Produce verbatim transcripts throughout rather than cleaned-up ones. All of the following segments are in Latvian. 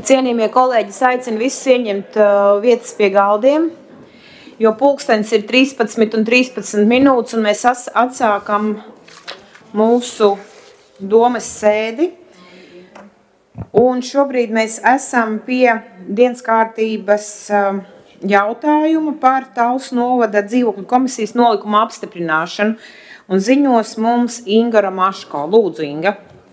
Cienījamie kolēģi, aicinu visus ieņemt uh, vietas pie galdiem, jo pulkstenis ir trīspadsmit un trīspadsmit minūtes, un mēs atsākam mūsu domas sēdi. Un šobrīd mēs esam pie dienas kārtības uh, jautājuma par Talsu novada dzīvokļu komisijas nolikuma apstiprināšanu. Un ziņos mums Inga Ramaško. Lūdzu, Inga.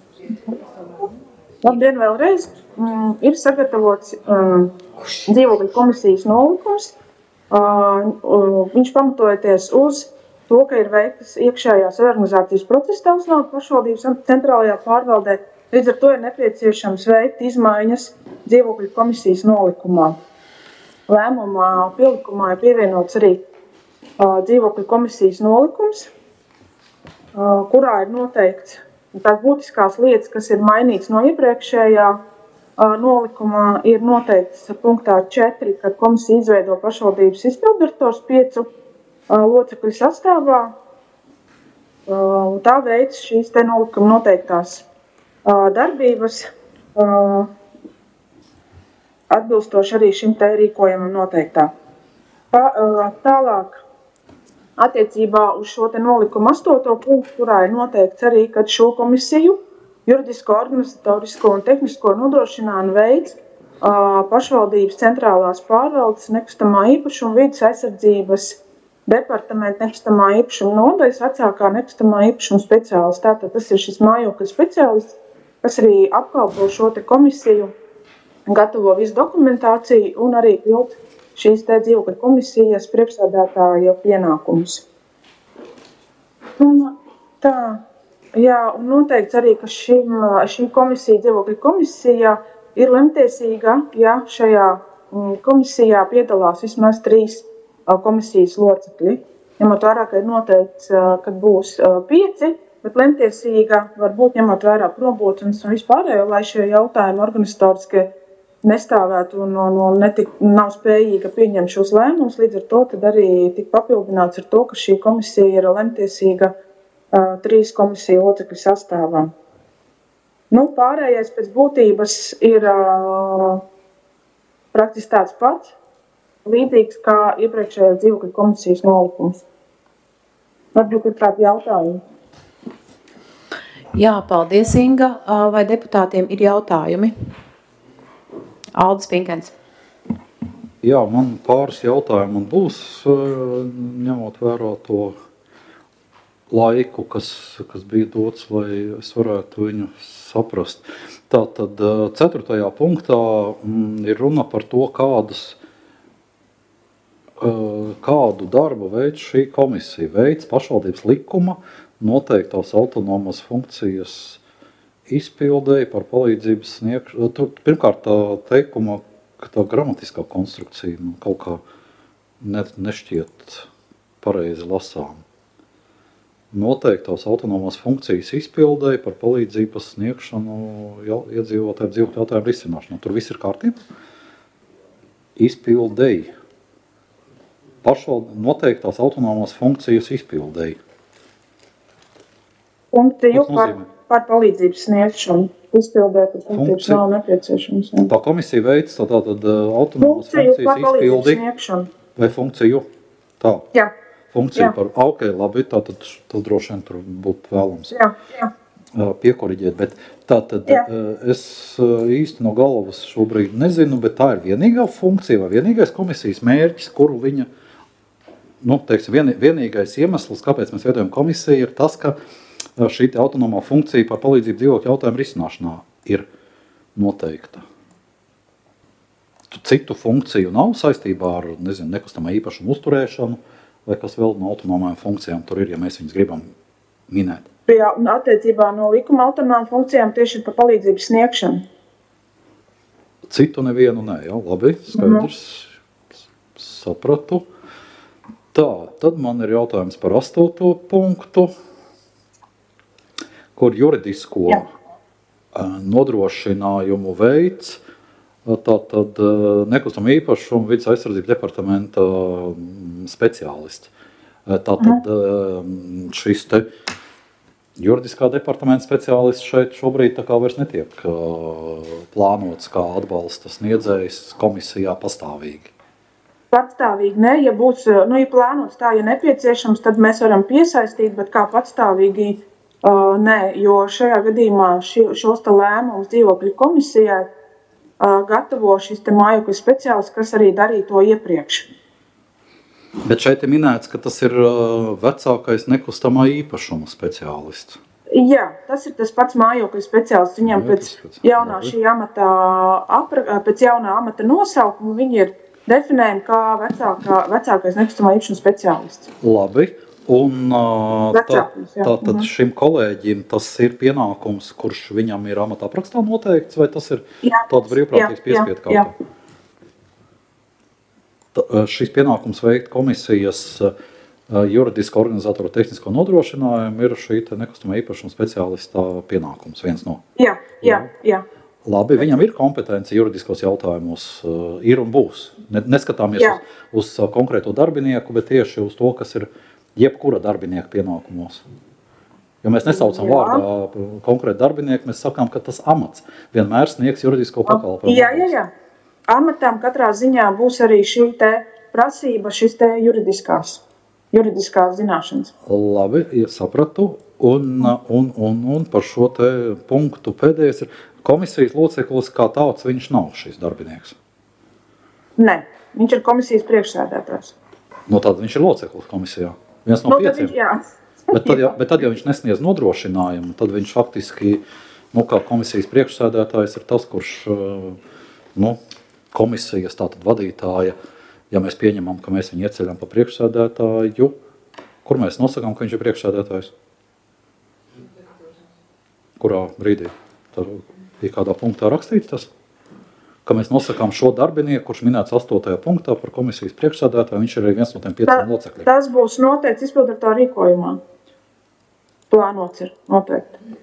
Labdien vēlreiz. Mm, ir sagatavots um, dzīvokļu komisijas nolikums. Uh, uh, viņš pamatojoties uz to, ka ir veiktas iekšējās organizācijas procesa Talsu novada pašvaldības centrālajā pārvaldē. Līdz ar to ir nepieciešams veikt izmaiņas dzīvokļu komisijas nolikumā. Lēmumā pielikumā ir pievienots arī uh, dzīvokļu komisijas nolikums, uh, kurā ir noteikts tās būtiskās lietas, kas ir mainīts no iepriekšējā uh, nolikumā, ir noteikts punktā četri, kad komisija izveido pašvaldības izpildirektors piecu uh, locekļu sastāvā. Uh, tā veids šīs te nolikuma noteiktās uh, darbības uh, atbilstoši arī šim te rīkojumam noteiktā. Pa, uh, tālāk. Attiecībā uz šo te nolikumu astoto punktu, kurā ir noteikts arī, ka šo komisiju juridisko, organizatorisko un tehnisko nodrošinājumu veids uh, pašvaldības centrālās pārvaldes nekustamā īpašuma vides aizsardzības departamenta nekustamā īpašuma nodaļas vecākā nekustamā īpašuma speciālists. Tātad tas ir šis mājokļu speciālists, kas arī apkalpo šo te komisiju, gatavo visu dokumentāciju un arī pild šīs te dzīvokļu komisijas priekšsēdētāja pienākumus. Un tā, jā, un noteikts arī, ka šim, šī komisija, dzīvokļu komisija ir lemtiesīga, ja šajā komisijā piedalās vismaz trīs komisijas locekļi. Ņemot vērā, ka ir noteikts, ka būs pieci, bet lemtiesīga var būt ņemot vērā probūtnes un vispārējo, lai šie jautājumi organizatoriskie nestāvētu un, un, un netik, nav spējīga pieņemt šos lēmumus, līdz ar to tad arī tik papildināts ar to, ka šī komisija ir lemtiesīga uh, trīs komisiju locekļu sastāvā. Nu, pārējais pēc būtības ir uh, praktiski tāds pats, līdzīgs kā iepriekšējā dzīvokļu komisijas nolikums. Varbūt ir kādi jautājumi? Jā, paldies, Inga. Vai deputātiem ir jautājumi? Aldis Pinkens. Jā, man pāris jautājumu man būs, ņemot vērā to laiku, kas, kas bija dots, lai es varētu viņu saprast. Tātad ceturtajā punktā ir runa par to, kādas, kādu darbu veids šī komisija. Veids pašvaldības likuma noteiktās autonomas funkcijas izpildēja par palīdzības sniegšanu. Tur pirmkārt tā teikuma, ka tā gramatiskā konstrukcija man kaut kā ne, nešķiet pareizi lasām. Noteiktās autonomās funkcijas izpildēja par palīdzības sniegšanu iedzīvotāju dzīvokļu jautājumu risināšanu. Tur viss ir kārtībā. Izpildēja. Pašvald noteiktās autonomās funkcijas izpildēja. Funkciju par par palīdzības sniegšanu, izpildēt, ka funkcijas nav nepieciešams. Jā. Tā komisija veids tā tātad autonomās funkcijas izpildi vai funkciju? Tā. Jā. Funkcija jā. Par, ok, labi, tātad tas droši vien tur būtu vēlams jā, jā. piekoriģēt, bet tātad jā. Es īsti no galvas šobrīd nezinu, bet tā ir vienīgā funkcija vai vienīgais komisijas mērķis, kuru viņa, nu, teiksim, vien, vienīgais iemesls, kāpēc mēs veidojam komisiju, ir tas, ka šī autonomā funkcija par palīdzību dzīvokļu jautājumu risināšanā ir noteikta. Citu funkciju nav saistībā ar, nezinu, nekustamā īpašumu uzturēšanu, vai kas vēl no autonomām funkcijām tur ir, ja mēs viņus gribam minēt. Jā, un attiecībā no likuma autonomām funkcijām tieši ir par palīdzības sniegšanu. Citu nevienu nē, jā, labi, skaidrs, mm-hmm. Sapratu. Tā, tad man ir jautājums par astoto punktu. Kur juridisko Jā. Nodrošinājumu veids, tātad nekustamā īpašuma vides aizsardzības departamenta speciālists. Tātad šis te Juridiskā departamenta speciālists šeit šobrīd tā kā vairs netiek uh, plānots kā atbalsta sniedzējs komisijā pastāvīgi. Patstāvīgi ne, ja būs, nu, ja plānots tā, ja nepieciešams, tad mēs varam piesaistīt, bet kā patstāvīgi uh, nē, jo šajā gadījumā ši, šos te lēmumus dzīvokļu komisijai uh, gatavo šis te mājokļu speciālists, kas arī darīja to iepriekš. Bet šeit ir minēts, ka tas ir uh, vecākais nekustamā īpašuma speciālists. Jā, tas ir tas pats mājokļu speciālists. Viņam Jā, pēc jaunā šī amata, apra, pēc jaunā amata nosaukuma viņi ir definējumi kā vecākā, vecākais nekustamā īpašuma speciālists. Labi, un uh, Vecākums, jā. tā, tad Mhm. šim kolēģim tas ir pienākums, kurš viņam ir amata aprakstā noteikts, vai tas ir Jā, tāds brīvprātīgs jā, piespiedu jā, jā. kārtā? Ta- Šis pienākums veikt komisijas uh, juridisko organizatoru tehnisko nodrošinājumu ir šī te nekustamā īpašuma speciālista pienākums, viens no. Jā, jā, jā. Labi, viņam ir kompetence juridiskos jautājumos, uh, ir un būs. Ne- Neskatāmies Jā. uz, uz uh, konkrēto darbinieku, bet tieši uz to, kas ir jebkura darbinieka pienākumos. Jo mēs nesaucam Jā. vārdā konkrētu darbinieku, mēs sakām, ka tas amats vienmēr sniegs juridisko pakalpojumu. Jā, jā, jā. Amatām katrā ziņā būs arī šī te prasība, šis te juridiskās, juridiskās zināšanas. Labi, ja sapratu. Un, un, un, un par šo te punktu pēdējais ir komisijas loceklis kā tāds, viņš nav šis darbinieks. Nē, viņš ir komisijas priekšsēdētājs. No tāda viņš ir loceklis komisijā. Viens no Nu, tad pieciem. viņš, jā. Bet tad, ja, bet tad, ja viņš nesniedz nodrošinājumu, tad viņš faktiski, nu, kā komisijas priekšsēdētājs, ir tas, kurš, nu, komisijas tātad vadītāja, ja mēs pieņemam, ka mēs viņu ieceļam pa priekšsēdētāju, kur mēs nosakām, ka viņš ir priekšsēdētājs? Kurā brīdī? Tad ir kādā punktā rakstīts tas? Ka mēs nosakām šo darbinieku, kurš minēts astotajā punktā par komisijas priekšsēdētāju, viņš ir arī viens no tiem pieciem locekļiem. Tas būs noteikts izpildirektora rīkojumā. Plānots ir noteikti.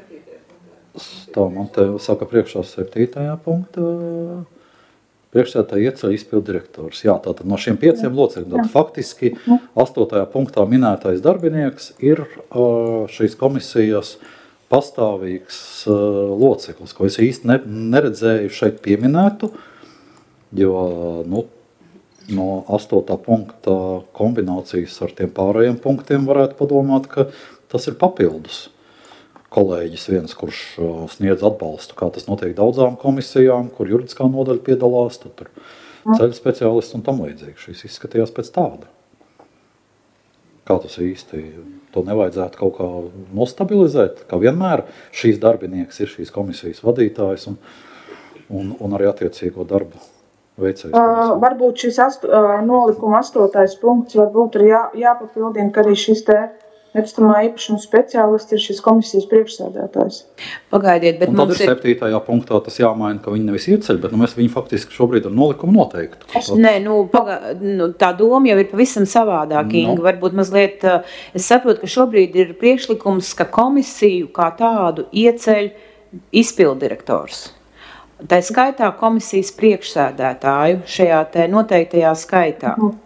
Tā man te saka priekšā septītajā punktā. Priekšsēdētāja ieceļ izpildirektors. Jā, tātad no šiem pieciem locekļiem. Tad faktiski astotajā punktā minētais darbinieks ir uh, šīs komisijas pastāvīgs uh, loceklis, ko es īsti ne, neredzēju šeit pieminētu, jo nu, no astotā punkta kombinācijas ar tiem pārējiem punktiem varētu padomāt, ka tas ir papildus kolēģis viens, kurš uh, sniedz atbalstu, kā tas notiek daudzām komisijām, kur juridiskā nodaļa piedalās, tad tur ceļu speciālists un tam līdzīgi. Šis izskatījās pēc tāda. Kā tas īsti? To nevajadzētu kaut kā nostabilizēt, kā vienmēr šīs darbinieks ir šīs komisijas vadītājs un, un, un arī attiecīgo darbu veicējs. Uh, varbūt šis astu, uh, nolikuma astotais punkts varbūt ir jā, jāpapildina, ka arī šis te nekustamā īpašuma speciālists ir šis komisijas priekšsēdētājs. Pagaidiet, bet Un tad mums ir ir... septītajā punktā tas jāmaina, ka viņi nevis ieceļ, bet nu, mēs viņu faktiski šobrīd ar nolikumu noteiktu. Nē, nu, paga, nu, tā doma jau ir pavisam savādāk, Inga. Nu. Varbūt mazliet, uh, es saprotu, ka šobrīd ir priekšlikums, ka komisiju kā tādu ieceļ izpildirektors. Tā skaitā komisijas priekšsēdētāju šajā te noteiktajā skaitā. Mhm.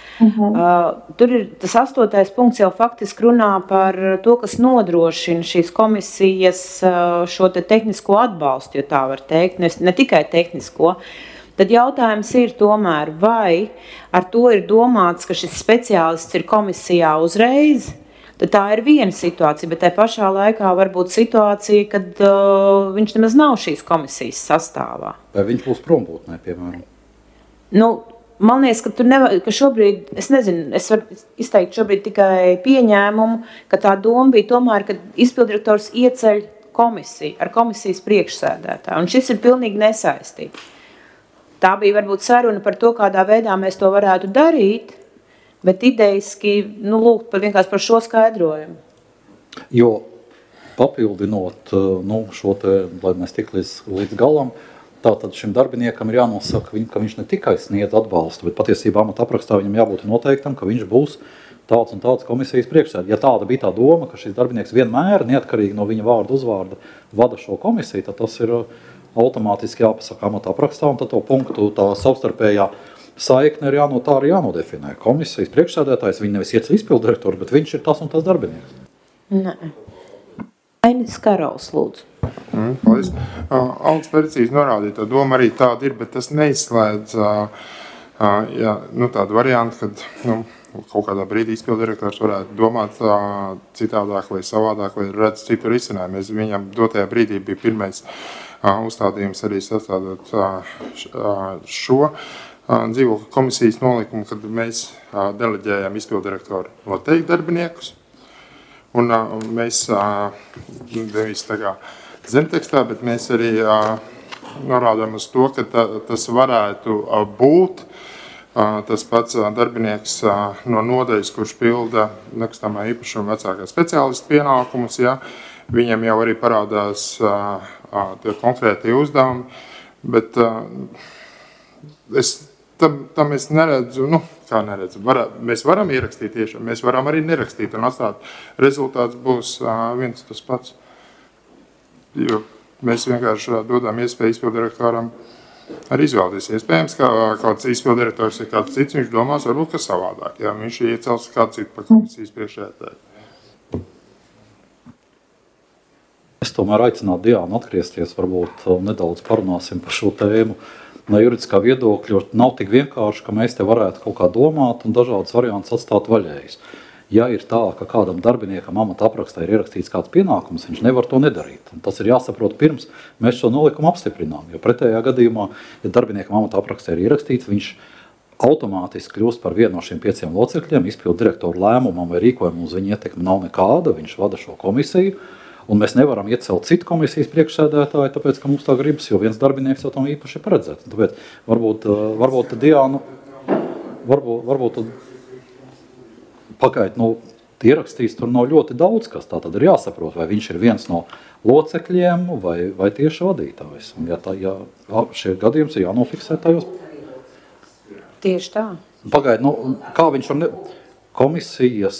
Uh, tur ir tas astotais punkts jau faktiski runā par to, kas nodrošina šīs komisijas uh, šo te tehnisko atbalstu, ja tā var teikt, ne, ne tikai tehnisko. Tad jautājums ir tomēr, vai ar to ir domāts, ka šis speciālists ir komisijā uzreiz, tad tā ir viena situācija, bet tai pašā laikā var būt situācija, kad uh, viņš nemaz nav šīs komisijas sastāvā. Vai viņš būs prombūtnē, piemēram? Nu, man liekas, ka, nevar, ka šobrīd, es nezinu, es varu izteikt šobrīd tikai pieņēmumu, ka tā doma bija tomēr, ka izpildirektors ieceļ komisiju ar komisijas priekšsēdētāju, un šis ir pilnīgi nesaistīts. Tā bija varbūt saruna par to, kādā veidā mēs to varētu darīt, bet idejiski, nu, lūgt par vienkārši par šo skaidrojumu. Jo papildinot nu, šo te, lai mēs tik līdz, līdz galam, tātad šim darbiniekam ir jānosaka, ka viņš ne tikai sniedz atbalstu, bet patiesībā amata aprakstā viņam jābūt noteiktam, ka viņš būs tāds un tāds komisijas priekšsēdētājs. Ja tāda bija tā doma, ka šis darbinieks vienmēr, neatkarīgi no viņa vārda uzvārda, vada šo komisiju, tad tas ir automātiski jāpasaka amata aprakstā, un tad to punktu tā savstarpējā saikne ir jāno, tā arī jānodefinē. Komisijas priekšsēdētājs, viņa nevis ieceļ izpildirektoru, bet viņš ir tas un tas darbinieks. Nē. Ainis Karols, lūdzu. Mm, paldies. Uh, Alks precīzi norādīja, tā doma arī tāda ir, bet tas neizslēdz uh, uh, jā, nu, tādu variantu, kad nu, kaut kādā brīdī izpildirektors varētu domāt uh, citādāk vai savādāk, vai redz citu risinājumu. Es viņam dotajā brīdī bija pirmais uh, uzstādījums arī sastādot uh, šo uh, dzīvokļu komisijas nolikumu, kad mēs uh, deleģējam izpildirektoru noteikt darbiniekus. Un uh, mēs uh, nevis tā kā zemtekstā, bet mēs arī uh, norādām uz to, ka ta, tas varētu uh, būt uh, tas pats uh, darbinieks uh, no nodaļas, kurš pilda nekustamā īpašuma vecākā speciālista pienākumus. Ja? Viņam jau arī parādās uh, uh, tie konkrētie uzdevumi, bet uh, es tam, tam es neredzu, nu, kā neredzu, var, mēs varam ierakstīt tiešām, mēs varam arī nerakstīt un atstāt. Rezultāts būs uh, viens tas pats. Jo mēs vienkārši dodam iespēju izpildirektoram arī izvēlēties. Iespējams, ka kāds izpildirektors ir kāds cits, viņš domās varbūt, ka savādāk. Jā, viņš iecels kāds cits par komisijas priekšsēdētāju. Es tomēr aicinātu Diānu atgriezties, varbūt nedaudz parunāsim par šo tēmu. No juridiskā viedokļa nav tik vienkārši, ka mēs te varētu kaut kā domāt un dažādas variantus atstāt vaļējas. Ja ir tā, ka kādam darbiniekam amata aprakstā ir ierakstīts kāds pienākums, viņš nevar to nedarīt. Un tas ir jāsaprot pirms mēs šo nolikumu apstiprinām. Jo pretējā gadījumā, ja darbiniekam amata aprakstā ir ierakstīts, viņš automātiski kļūst par vienu no šiem pieciem locekļiem, izpildu direktoru lēmumam vai rīkojumam uz viņa ietekmi nav nekāda, viņš vada šo komisiju. Un mēs nevaram iecelt citu komisijas priekšsēdētāju, tāpēc, ka mums tā gribas, jo viens darbinieks jau tam īpaši ir paredzēts. Tāpēc varbūt, varbūt Diānu, varbūt, varbūt pagaid, nu, ierakstīs tur nav ļoti daudz, kas tā tad ir jāsaprot, vai viņš ir viens no locekļiem vai, vai tieši vadītājs. Un ja, tā, ja šie gadījums ir jānofiksē tajos. Tieši tā. Pagaid, nu, kā viņš var ne... komisijas...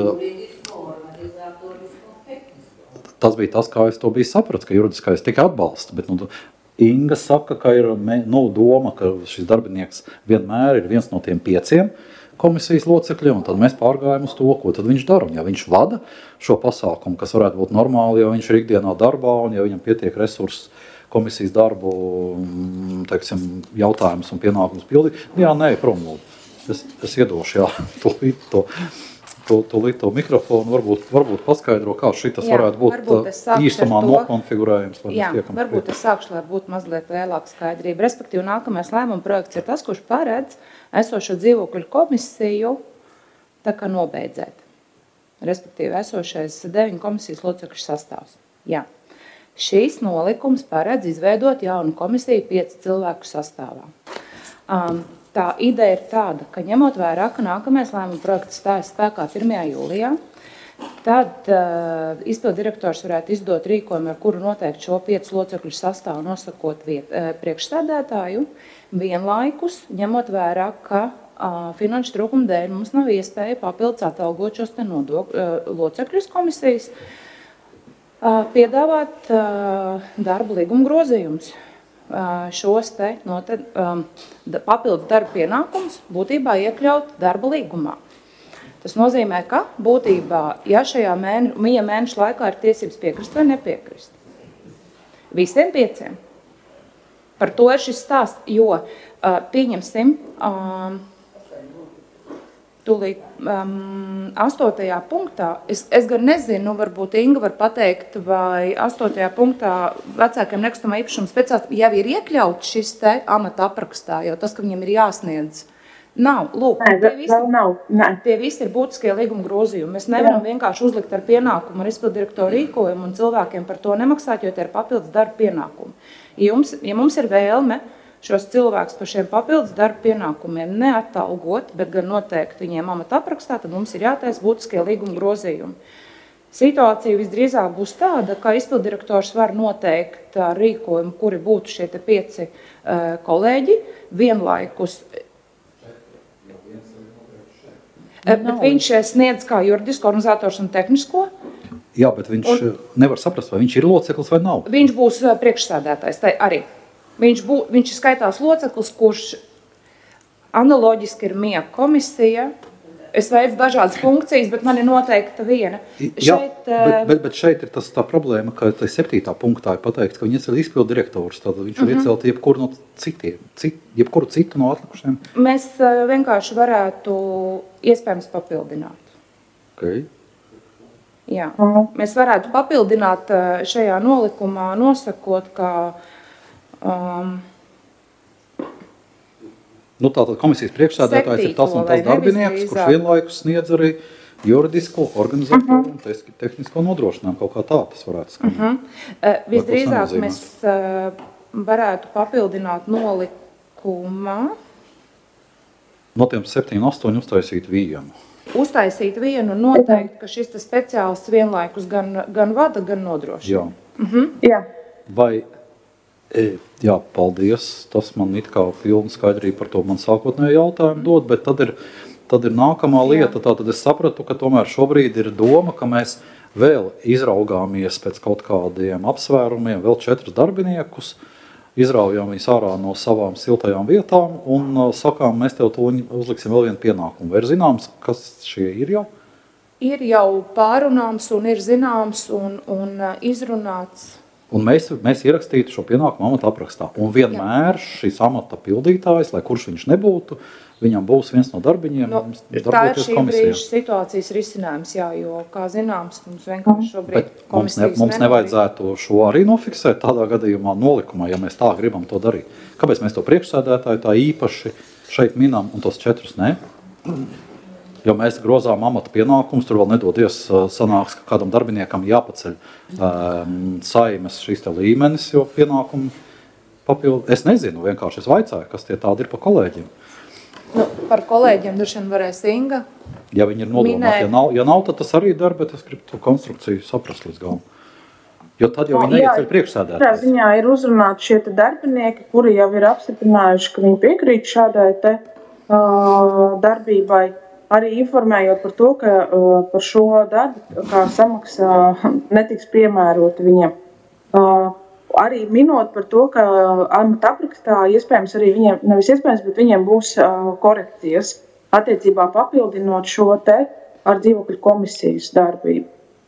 Tas bija tas, kā es to biju saprats, ka juridiskais tika atbalsta, bet nu, Inga saka, ka ir nu, doma, ka šis darbinieks vienmēr ir viens no tiem pieciem komisijas locekļiem, un tad mēs pārgājam uz to, ko tad viņš dara. Un ja viņš vada šo pasākumu, kas varētu būt normāli, ja viņš ir ikdienā darbā, un ja viņam pietiek resursi komisijas darbu, teiksim, jautājumus un pienākumus pildīt, jā, nē, prom, es, es iedošu, jā, to, to. To, to, to mikrofonu varbūt, varbūt paskaidro, kā šitas jā, varētu būt īstumā nokonfigurējums. Jā, varbūt es sākšu, lai būtu mazliet lielāka skaidrība. Respektīvi, nākamais lēmuma projekts ir tas, kurš paredz esošo dzīvokļu komisiju tā kā nobeidzēt. Respektīvi, esošais deviņu komisijas locekļu sastāvs. Jā. Šīs nolikums paredz izveidot jaunu komisiju pieci cilvēku sastāvā. Um, Tā ideja ir tāda, ka ņemot vērā, ka nākamais lēmuma projekts stājas spēkā pirmajā jūlijā, tad uh, izpildu direktors varētu izdot rīkojumu, ar kuru noteikt šo piecu locekļu sastāvu, nosakot viet, uh, priekšsēdētāju, vienlaikus, ņemot vērā, ka uh, finanšu trūkuma dēļ mums nav iespēja papildus atalgot šos te nodok, uh, locekļus komisijas, uh, piedāvāt uh, darba līguma grozījumus. Šos te note, um, papildus darba pienākumus būtībā iekļaut darba līgumā. Tas nozīmē, ka būtībā, ja šajā mēne, viņa mēneša laikā ir tiesības piekrist vai nepiekrist. Visiem pieciem. Par to ir šis stāsts, jo uh, pieņemsim um, tūlīt um, astotajā punktā. Es, es gan nezinu, varbūt Inga var pateikt, vai astotajā punktā vecākiem nekustamā īpašuma speciālisti jau ir iekļauts šis te amata aprakstā, jo tas, ka viņam ir jāsniedz. Nav, lūk, Nē, tie visi, nav. Nē. Tie visi ir būtiskie līguma grozījumi. Mēs nevaram Jā. vienkārši uzlikt ar pienākumu ar izpildirektoru rīkojumu un cilvēkiem par to nemaksāt, jo tie ir papildus darba pienākumi. Ja, jums, ja mums ir vēlme šos cilvēkus par šiem papildus darba pienākumiem neatalgot, bet gan noteikti viņiem amata aprakstā, tad mums ir jātaisa būtiskie līguma grozījumi. Situācija visdrīzāk būs tāda, ka izpildirektors var noteikt rīkojumu, kuri būtu šie te pieci uh, kolēģi, vienlaikus. Uh, bet viņš sniedz kā juridisku organizators un tehnisko. Jā, bet viņš un, nevar saprast, vai viņš ir loceklis vai nav. Viņš būs priekšsēdētājs, tai arī. Viņš, bū, viņš skaitās loceklis, kurš analoģiski ir M I A komisija, es veicu dažādas funkcijas, bet man ir noteikta viena. Jā, šeit, bet, bet, bet šeit ir tas tā problēma, ka tai septītā punktā ir pateikts, ka viņi ir izpildu direktors, tad viņš var uh-huh. iecelt jebkuru no citiem, cit, jebkuru citu no atlikušiem. Mēs vienkārši varētu iespējams papildināt. Okay. Jā, uh-huh. mēs varētu papildināt šajā nolikumā, nosakot, ka um, Nu, tātad komisijas priekšsēdētājs ir tas un tas darbinieks, kurš vienlaikus sniedz arī juridisko, organizatoru uh-huh. un tehnisko nodrošinājumu. Kaut kā tā tas varētu skanēt. Uh-huh. Uh, visdrīzāk mēs uh, varētu papildināt nolikumā. No tiem septiņi, astoņi uztaisīt vienu. Uztaisīt vienu un noteikt, ka šis speciālists vienlaikus gan, gan vada, gan nodrošina. Jā. Uh-huh. Jā. Vai... Jā, paldies. Tas man it kā pilna skaidrība par to man sākotnēju jautājumu dod, bet tad ir, tad ir nākamā lieta. Tātad es sapratu, ka tomēr šobrīd ir doma, ka mēs vēl izraugāmies pēc kaut kādiem apsvērumiem, vēl četrus darbiniekus, izraujām viņus ārā no savām siltajām vietām un sakām, mēs tev to uzliksim vēl vienu pienākumu. Vai ir zināms, kas šie ir jau? Ir jau pārunāms un ir zināms un, un izrunāts. Un mēs, mēs ierakstītu šo pienākumu amata aprakstā. Un vienmēr Jā. šis amata pildītājs, lai kurš viņš nebūtu, viņam būs viens no darbiņiem. No, tā ir šī brīža situācijas risinājums, jā, jo, kā zināms, mums vienkārši šobrīd Bet mums, ne, mums nevajadzētu šo arī nofiksēt tādā gadījumā nolikumā, ja mēs tā gribam to darīt. Kāpēc mēs to priekšsēdētāju tā īpaši šeit minam un tos četrus ne? Jo mēs grozām amata pienākumus, tur vēl nedodies sanāks, ka kādam darbiniekam jāpaceļ um, saimes šīs te līmenis, jo pienākumu papildu. Es nezinu, vienkārši es vaicāju, kas tie tādi ir pa kolēģiem. Nu, par kolēģiem droši vien varēs Inga. Ja viņi ir nodomāti, ja nav, ja nav, tad tas arī dar, bet es gribu to konstrukciju saprast līdz galam. Jo tad jau viņi neieceļ priekšsēdētājs. Tā ziņā ir uzrunāti šie te darbinieki, kuri jau ir apstiprinājuši, ka viņi piekrīt šādai te uh, darbībai. Arī informējot par to, ka uh, par šo darbu kā samaksa uh, netiks piemērota viņiem. Uh, arī minot par to, ka amata aprakstā iespējams arī viņiem, nevis iespējams, bet viņiem būs uh, korekcijas attiecībā papildinot šo te ar dzīvokļu komisijas darbību.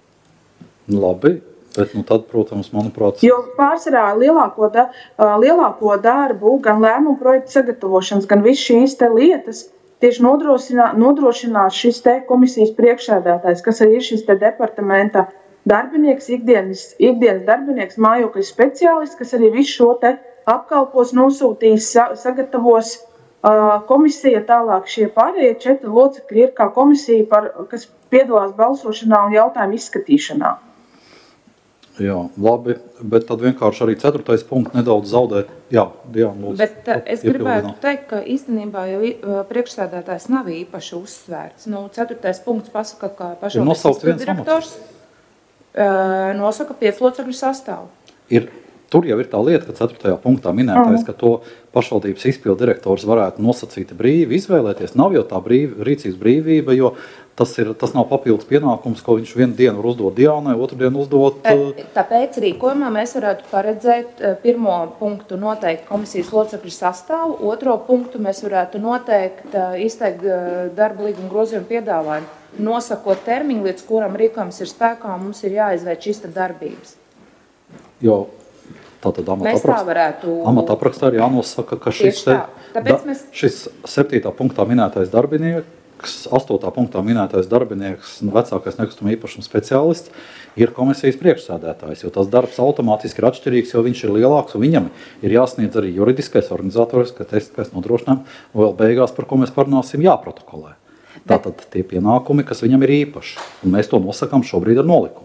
Labi, bet nu tad, protams, manuprāt... Jo pārsvarā lielāko, da, uh, lielāko darbu, gan lēmumu projektu sagatavošanas, gan visu šīs te lietas, tieši nodrošinās, nodrošinās šis te komisijas priekšsēdētājs, kas arī ir šis te departamenta darbinieks, ikdienas, ikdienas darbinieks, mājokļu speciālists, kas arī visu šo te apkalpos, nosūtīs, sagatavos uh, komisija. Tālāk šie pārējie četri locekļi ir kā komisija, par, kas piedalās balsošanā un jautājumu izskatīšanā. Jā, labi, bet tad vienkārši arī ceturtais punkts nedaudz zaudēt. Jā, jā, lūdzu. Bet uh, es gribētu teikt, ka īstenībā jau uh, priekšsēdētājs nav īpaši uzsvērts. Nu, ceturtais punkts pasaka, ka pašvaldības direktors uh, nosaka pieclocekļu sastāvu. Ir, tur jau ir tā lieta, ka ceturtajā punktā minētais, ka to pašvaldības izpildu direktors varētu nosacīt brīvi izvēlēties. Nav jau tā brīva, rīcības brīvība, jo Tas, ir, tas nav papildus pienākums, ko viņš vienu dienu var uzdot Diānai, otru dienu uzdot... Tāpēc rīkojumā mēs varētu paredzēt pirmo punktu noteikt komisijas locekļu sastāvu, otro punktu mēs varētu noteikt, izteikt darba līguma grozījumu piedāvājumu, nosakot termiņu, līdz kuram rīkojums ir spēkā, mums ir jāizveic šīs darbības. Jo tātad amata aprakstā, varētu... amata aprakstā ir jānosaka, ka šis, te, da, mēs... šis septītā punktā minētais darbinieks, astotā punktā minētais darbinieks, vecākais nekustamo īpašumu speciālists, ir komisijas priekšsēdētājs, jo tas darbs automātiski ir atšķirīgs, jo viņš ir lielāks, un viņam ir jāsniedz arī juridiskais, organizatoriskais, tehniskais nodrošinājums, un vēl beigās, par ko mēs parunāsim, jāprotokolē. Tātad tie pienākumi, kas viņam ir īpaši, un mēs to nosakām šobrīd ar nolikumu.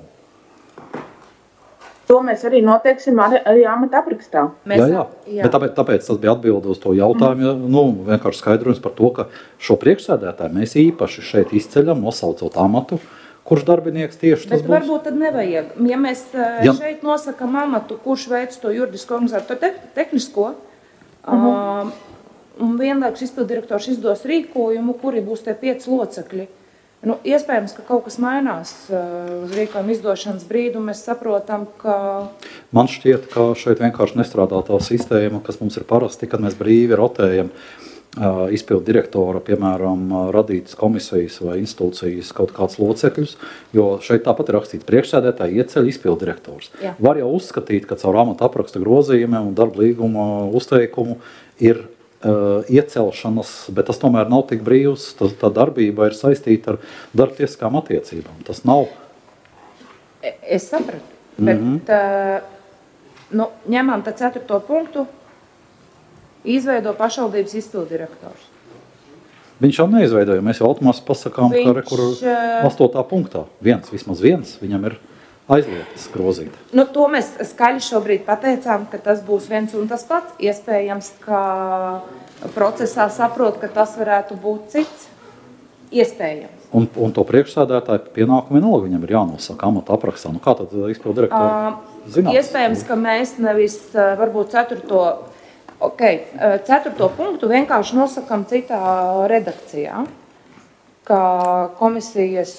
To mēs arī noteiksim arī, arī amata aprakstā. Mēs, jā, jā. jā. Bet tāpēc, tāpēc tas bija atbilde uz to jautājumu, mm. ja, nu, vienkārši skaidrojums par to, ka šo priekšsēdētāju mēs īpaši šeit izceļam, nosaucot amatu, kurš darbinieks tieši tas Bet būs. Bet varbūt tad nevajag. Ja mēs ja. šeit nosakam amatu, kurš veic to juridisko organizāciju, to te, tehnisko, mm-hmm. uh, un vienlaikus izpildirektors izdos rīkojumu, kuri būs tie pieci locekļi. Nu, iespējams, ka kaut kas mainās uz rīkojuma izdošanas brīdi, un mēs saprotam, ka... Man šķiet, ka šeit vienkārši nestrādā tā sistēma, kas mums ir parasti, kad mēs brīvi rotējam izpildu direktora, piemēram, radītas komisijas vai institūcijas kaut kāds locekļus, jo šeit tāpat ir rakstīts priekšsēdētāji ieceļ izpildu direktors. Jā. Var jau uzskatīt, ka caur amata apraksta grozījumiem un darba līguma uzteikumu ir uh, iecelšanas, bet tas tomēr nav tik brīvs, tas, tā darbība ir saistīta ar darba tiesiskām attiecībām. Tas nav... Es sapratu, bet mm-hmm. uh, nu, ņemam tā ceturto punktu, izveido pašvaldības izpildirektors. Viņš jau neizveidoja, mēs jau automātiski pasakām, Viņš, ka rekur astotā punktā viens, vismaz viens, viņam ir aizliegts grozīt. Nu, to mēs skaļi šobrīd pateicām, ka tas būs viens un tas pats. Iespējams, ka procesā saprot, ka tas varētu būt cits. Iespējams. Un, un to priekšsēdētāju pienākumu vienalga viņam ir jānosaka amata aprakstā. Nu, kā tad izpildirektori uh, zinās? Iespējams, ka mēs nevis varbūt ceturto Ok, ceturto punktu vienkārši nosakam citā redakcijā, ka komisijas,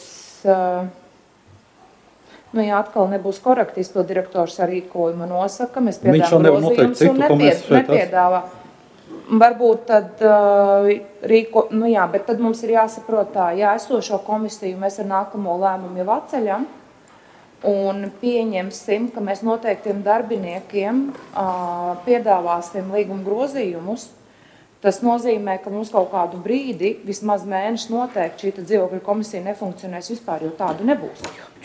nu jā, atkal nebūs korekti izpildirektors ar rīkojumu nosaka, mēs piedāvām grozījumus un nepied, nepiedāvā. Varbūt tad rīko, nu jā, bet tad mums ir jāsaprot tā, jā, esošo komisiju mēs ar nākamo lēmumu jau atceļam, un pieņemsim, ka mēs noteiktiem darbiniekiem uh, piedāvāsim līguma grozījumus. Tas nozīmē, ka mums kaut kādu brīdi, vismaz mēneši noteikti, šī dzīvokļu komisija nefunkcionēs vispār, jo tādu nebūs.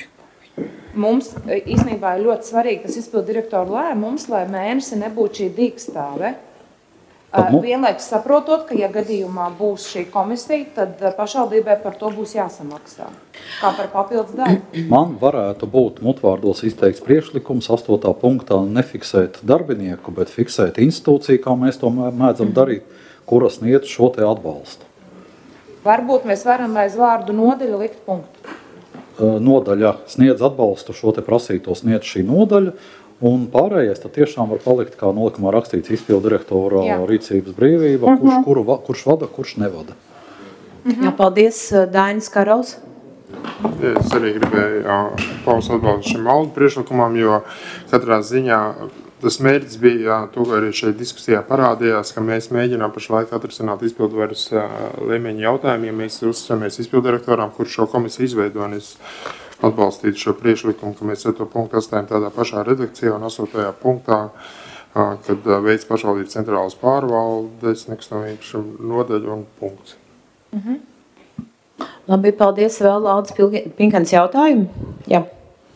Mums īstenībā ir ļoti svarīgi tas izpildu direktoru lēmums, lai mēnesi nebūtu šī dīkstāve. Uh, vienlaikus saprotot, ka ja gadījumā būs šī komisija, tad pašvaldībai par to būs jāsamaksā. Kā par papildus darbu? Man varētu būt mutvārdos izteikts priekšlikums astotā punktā nefiksēt darbinieku, bet fiksēt institūciju, kā mēs to mēdzam mm-hmm. darīt, kuras sniedz šo te atbalstu. Varbūt mēs varam aiz vārdu nodaļu likt punktu. Uh, nodaļa sniedz atbalstu, šo te prasīto sniedz šī nodaļa, un pārējais tad tiešām var palikt, kā nolikumā rakstīts, izpildu direktora Jā. rīcības brīvība, uh-huh. kurš, kuru, kurš vada, kurš nevada. Uh-huh. Jā, paldies, Dainis Karaus. Es arī gribēju paust atbalstu šim valdu priekšlikumam, jo katrā ziņā tas mērķis bija, to arī šeit diskusijā parādījās, ka mēs mēģinām pašlaik atrisināt izpildu varas līmeņa jautājumu, ja mēs uzticamies izpildu direktoram, kurš šo komisiju izveido, un es atbalstīt šo priekšlikumu, ka mēs ar to punktu atstājam tādā pašā redakcijā un astotajā punktā, kad veids pašvaldības centrālas pārvaldes, nekustamības nodaļu un punkts. Mhm. Labi, paldies. Vēl Aldis Pinkans jautājumu? Jā.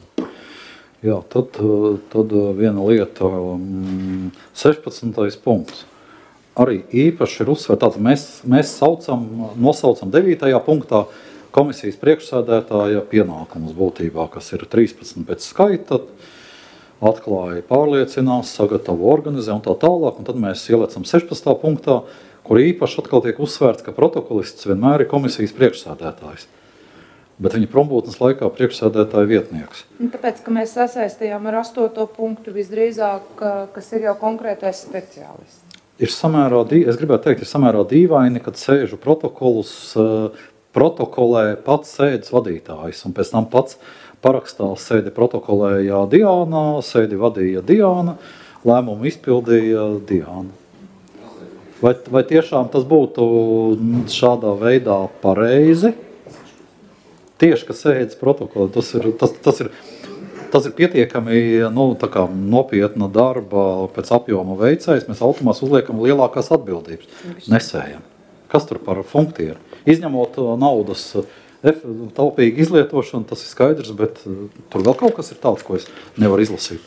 Jā, tad, tad viena lieta, sešpadsmitais punkts. Arī īpaši ir uzsvērt, tātad mēs, mēs saucam, nosaucam devītajā punktā komisijas priekšsēdētāja pienākumus būtībā, kas ir trīspadsmit pēc skaita, atklāja, pārliecinās, sagatavo, organizē un tā tālāk, un tad mēs ielecam sešpadsmitā punktā, kur īpaši atkal tiek uzsvērts, ka protokolists vienmēr ir komisijas priekšsēdētājs, bet viņa prombūtnes laikā priekšsēdētāja vietnieks. Un tāpēc, ka mēs sasaistījām ar astoto punktu visdrīzāk, kas ir jau konkrētais speciālists. Ir samērā, es gribētu teikt, ir samērā dīvaini, kad sēžu protokolus, protokolē pats sēdes vadītājs, un pēc tam pats parakstās sēdi protokolēja Diāna, sēdi vadīja Diāna, lēmumu izpildīja Diāna. Vai, vai tiešām tas būtu šādā veidā pareizi? Tieši, ka sēdes protokolē, tas ir, tas, tas ir, tas ir pietiekami nu, tā kā nopietna darba pēc apjoma veicējs, mēs automātiski uzliekam lielākās atbildības, nesējam. Kas tur par funkciju ir? Izņemot naudas taupīgu izlietošanu, tas ir skaidrs, bet tur vēl kaut kas ir tāds, ko es nevaru izlasīt.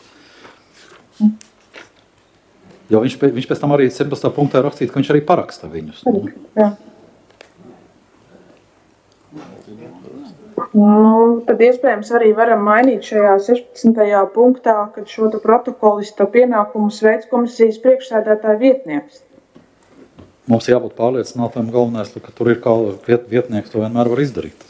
Jo viņš, viņš pēc tam arī septiņpadsmitā punktā rakstīt, ka viņš arī paraksta viņus. Jā. Nu, tad iespējams arī varam mainīt šajā sešpadsmitajā punktā, kad šo protokolista pienākumus veids komisijas priekšsēdētāja vietnieks. Mums jābūt pārliecinātiem galvenais, ka tur ir kā viet, vietnieks, to vienmēr var izdarīt.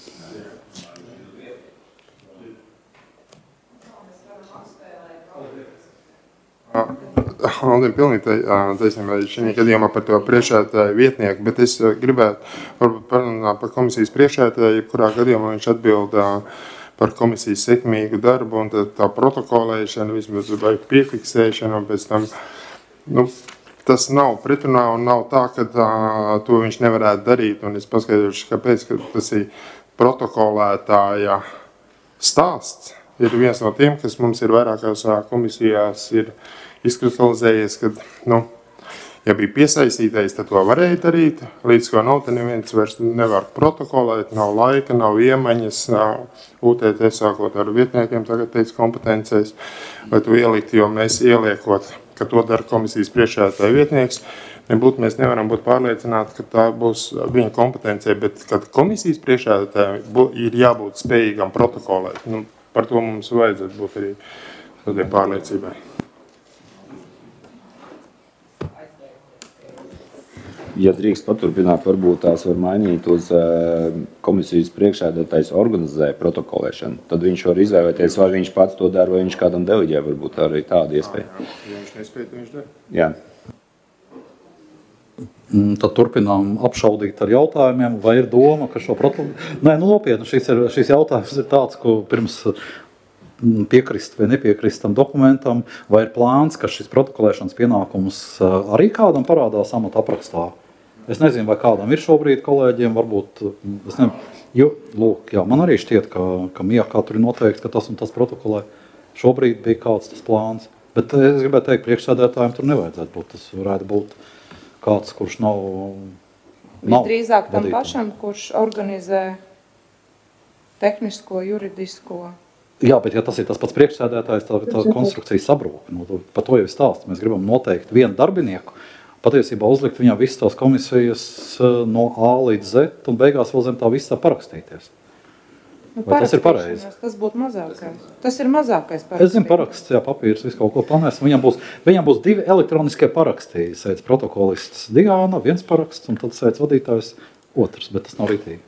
Aldien pilnīgi taisnība šī gadījumā par to priekšsēdētāju vietnieku, bet es gribētu varbūt parunāt par komisijas priekšsēdētāju, kurā gadījumā viņš atbild par komisijas sekmīgu darbu un tā, tā protokolēšanu, vismaz vai piefiksēšanu, un pēc tam, nu, tas nav pretrunā un nav tā, ka tā, to viņš nevarētu darīt. Un es paskaidrošu, kāpēc, ka tas ir protokolētāja stāsts. Ir viens no tiem, kas mums ir vairākās komisijās ir izkristalizējies, kad, nu, ja bija piesaistītais, tad to varēja darīt. Līdz ko nav, tad neviens vairs nevar protokolēt, nav laika, nav iemaņas, nav U T T sākot ar vietniekiem, tagad teica kompetencēs, vai to ielikt, jo mēs ieliekot, ka to dara komisijas priekšsēdētāja vietnieks, nebūtu mēs nevaram būt pārliecināti, ka tā būs viņa kompetencija, bet kad komisijas priekšsēdētāja ir jābūt spējīgam protokolēt. Nu, par to mums vajadzētu būt arī tādai pārliecībai. Ja drīkst paturpināt, varbūt tās var mainīt uz uh, komisijas priekšsēdētājs organizē protokolēšanu. Tad viņš var izvēlēties, vai viņš pats to dara, vai viņš kādam deleģē, varbūt arī tāda iespēja. Jā, ja viņš nespēja, tad viņš dara. Jā. Tad turpinām apšaudīt ar jautājumiem, vai ir doma, ka šo protokolu... Nē, nu nopietni, šis, ir, šis jautājums ir tāds, ko pirms piekrist vai nepiekrist tam dokumentam, vai ir plāns, ka šis protokolēšanas pienākums arī kādam parādās amata aprakstā. Es nezinu, vai kādam ir šobrīd kolēģiem, varbūt, es nezinu, jo, lūk, jā, man arī šķiet, ka, ka Miekā tur ir noteikti, ka tas un tas protokolē šobrīd bija kāds tas plāns, bet es gribētu teikt, priekšsēdētājiem tur nevajadzētu būt, tas varētu būt kāds, kurš nav, nav Visdrīzāk tam vadītājs. pašam, kurš organizē tehnisko, juridisko. Jā, bet ja tas ir tas pats priekšsēdētājs, tā, tā konstrukcija sabrūk. Nu, par to jau stāst. Mēs gribam noteikt vienu darbinieku, patiesībā uzlikt viņam visas tās komisijas no A līdz Z un beigās vēl zem tā visā parakstīties. Nu, Vai tas ir pareizi? Tas būtu mazākais. Tas ir mazākais parakstīt. Es zinu, paraksts, jā, papīrs, visu kaut ko planēs. Viņam būs, viņam būs divi elektroniskie parakstī. Sēdz protokolists Diāna, viens paraksts, un tad sēdz vadītājs otrs, bet tas nav rītīgi.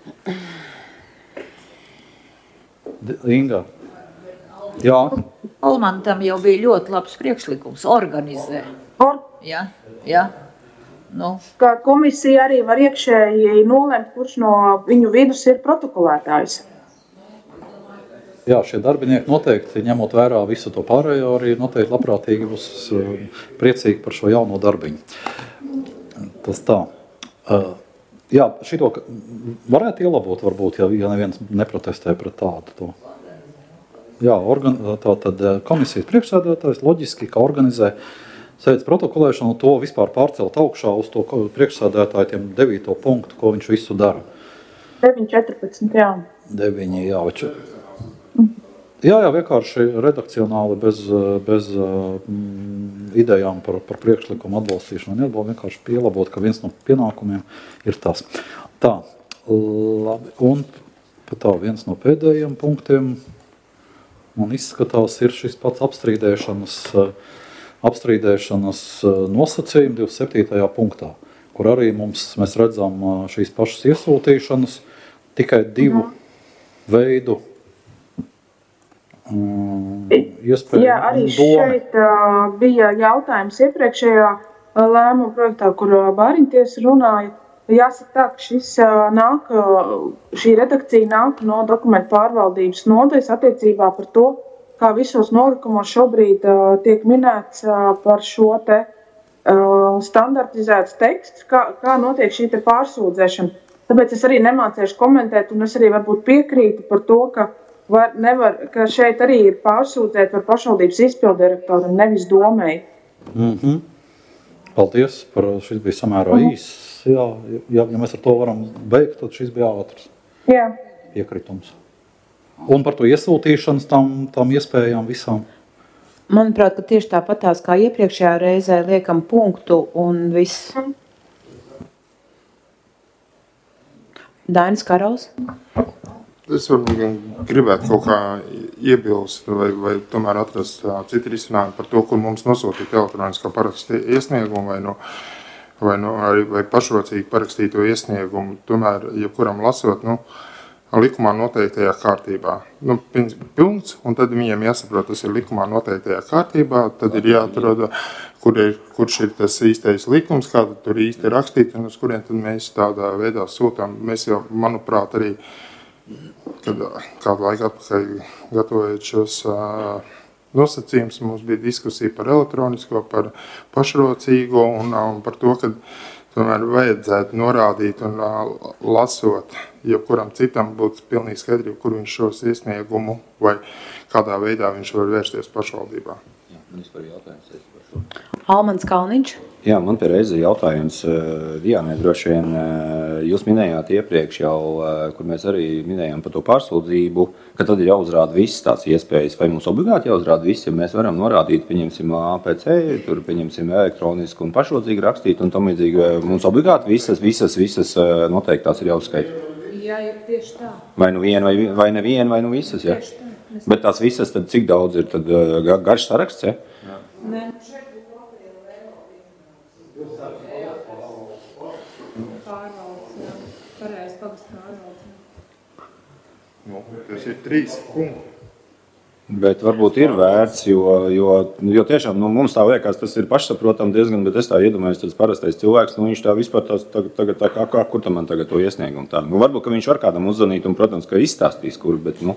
Inga. Jā. Almantam jau bija ļoti labs priekšlikums organizē. Or, Ja? Ja? Nu, kā komisija arī var iekšēji nolemt, kurš no viņu vidus ir protokolētājs. Jā, šie darbinieki noteikti, ņemot vērā visu to pārējo, arī noteikti labprātīgi būs priecīgi par šo jauno darbiņu. Tas tā. Jā, šito varētu ielabot varbūt, ja, ja neviens neprotestē pret tādu to. Jā, organ, tā tad komisijas priekšsēdētājs loģiski, ka organizē sēdz protokolēšanu, to vispār pārcelt augšā uz to priekšsēdētāju tiem devīto punktu, ko viņš visu dara. deviņi četrpadsmit, jā. deviņi, jā. Vač... Jā, jā, vienkārši redakcionāli bez, bez mm, idejām par, par priekšlikumu atbalstīšanu. Neatbalst vienkārši pielabot, ka viens no pienākumiem ir tas. Tā, labi. Un tā viens no pēdējiem punktiem man izskatās ir šis pats apstrīdēšanas, apstrīdēšanas nosacījumi divdesmit septītajā punktā, kur arī mums, mēs redzam šīs pašas iesūtīšanas, tikai divu veidu um, iespēju. Jā, arī šeit uh, bija jautājums iepriekšējā lēmuma projektā, kur Bāriņtiesa runāja. Jāsaka tā, ka šis, uh, nāk, šī redakcija nāk no dokumentu pārvaldības nodaļas attiecībā par to, kā visos nolikumos šobrīd uh, tiek minēts uh, par šo te uh, standartizēts teksts, kā, kā notiek šī te pārsūdzēšana. Tāpēc es arī nemācēšu komentēt, un es arī varbūt piekrītu par to, ka, var, nevar, ka šeit arī ir pārsūdzēt par pašvaldības izpildirektoru, nevis domēji. Mm-hmm. Paldies, par šis bija samērā mm-hmm. īs. Jā, ja, ja mēs ar to varam beigt, tad šis bija ātrs Jā. piekritums. Un par to iesūtīšanas tam, tam iespējām visām. Manuprāt, ka tieši tāpatās kā iepriekšējā reizē liekam punktu un viss. Dainis Karaus. Es varbūt gribētu kaut kā iebilst vai, vai tomēr atrast citu risinājumu par to, kur mums nosūtīt elektroniskā paraksta iesniegumu vai no vai, no, vai pašrocīgi parakstīto iesniegumu, tomēr, jebkuram lasot, nu, likumā noteiktajā kārtībā. Nu, pilns, un tad viņiem jāsaprot, tas ir likumā noteiktajā kārtībā, tad ir jāatrod, kur ir, kurš ir tas īstais likums, kāda tur īsti rakstīt, un uz kuriem tad mēs tādā veidā sūtām. Mēs jau, manuprāt, arī, kad kādu laiku atpakaļ gatavojot šos uh, nosacījums. Mums bija diskusija par elektronisko, par pašrocīgo un, un par to, ka tomēr vajadzētu norādīt un uh, lasot, jebkuram citam būtu pilnīgi skaidrība, kur viņš šos iesniegumu vai kādā veidā viņš var vērsties pašvaldībā. Jā, man vispār jautājums par šo. Almans Kalniņš. Jā, man pie reizi jautājums. Diānai, droši vien jūs minējāt iepriekš jau, kur mēs arī minējām par to pārsūdzību, ka tad ir jāuzrāda visas tās iespējas, vai mums obligāti jāuzrāda visi, ja mēs varam norādīt, pieņemsim A P C, tur pieņemsim elektronisku un pašrodzīgi rakstīt, un tam līdzīgi mums obligāti visas, visas, visas noteiktās ir jāuzskaita. Jā, ir tieši tā. Vai nu viena, vai, vai neviena, vai nu visas, jā. Tieši tā. Bet tās visas, tad cik daudz ir tad garš saraksts, ja? Nē. Pārvaldes, jā. Pareizi pagastu pārvaldes. Nu, tas ir trīs punkti. Bet varbūt ir vērts, jo, jo, jo tiešām nu, mums tā liekas, tas ir pašsaprotam diezgan, bet es tā iedomājos, tas parastais cilvēks, nu viņš tā vispār tās, tagad, tagad tā kā, kā, kur tam man tagad to iesniegumu tā. Nu, varbūt, ka viņš var kādam uzzvanīt un, protams, ka izstāstīs, kur, bet, nu.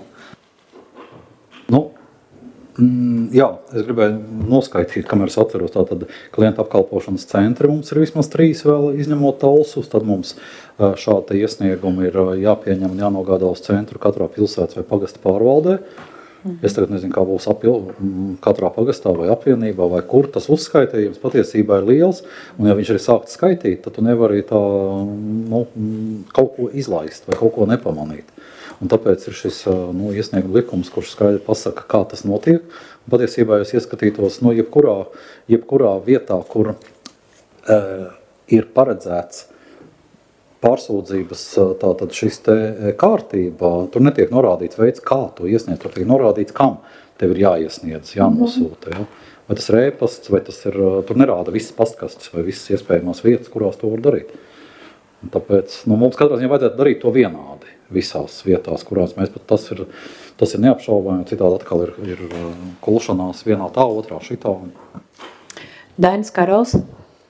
Nu, mm, jā, es gribēju noskaitīt, kamēr es atceros, tātad klienta apkalpošanas centri mums ir vismaz trīs vēl izņemot Talsus, tad mums šādi iesniegumi ir jāpieņem un jānogādā uz centru katrā pilsētas vai pagasta pārvaldē. Es tagad nezinu, kā būs apil, katrā pagastā vai apvienībā, vai kur tas uzskaitījums patiesībā ir liels, un ja viņš ir sākt skaitīt, tad tu nevari tā, nu, kaut ko izlaist vai kaut ko nepamanīt. Un tāpēc ir šis nu, iesnieguma likums, kurš skaidri pasaka, kā tas notiek. Un patiesībā es ieskatītos no jebkurā, jebkurā vietā, kur e, ir paredzēts pārsūdzības tātad šis te kārtība, tur netiek norādīts veids, kā to iesniegt, tur tiek norādīts, kam tev ir jāiesniedz, jānosūta. Ja? Vai tas ir ēpasts, vai tas ir, tur nerāda visas pastkastes vai visas iespējamās vietas, kurās to var darīt. Un tāpēc nu, mums katrā ziņā vajadzētu darīt to vienādi visās vietās, kurās mēs pat tas ir, tas ir neapšaubāmi, citādi atkal ir, ir kulšanās vienā tā, otrā šitā. Dainis Karals.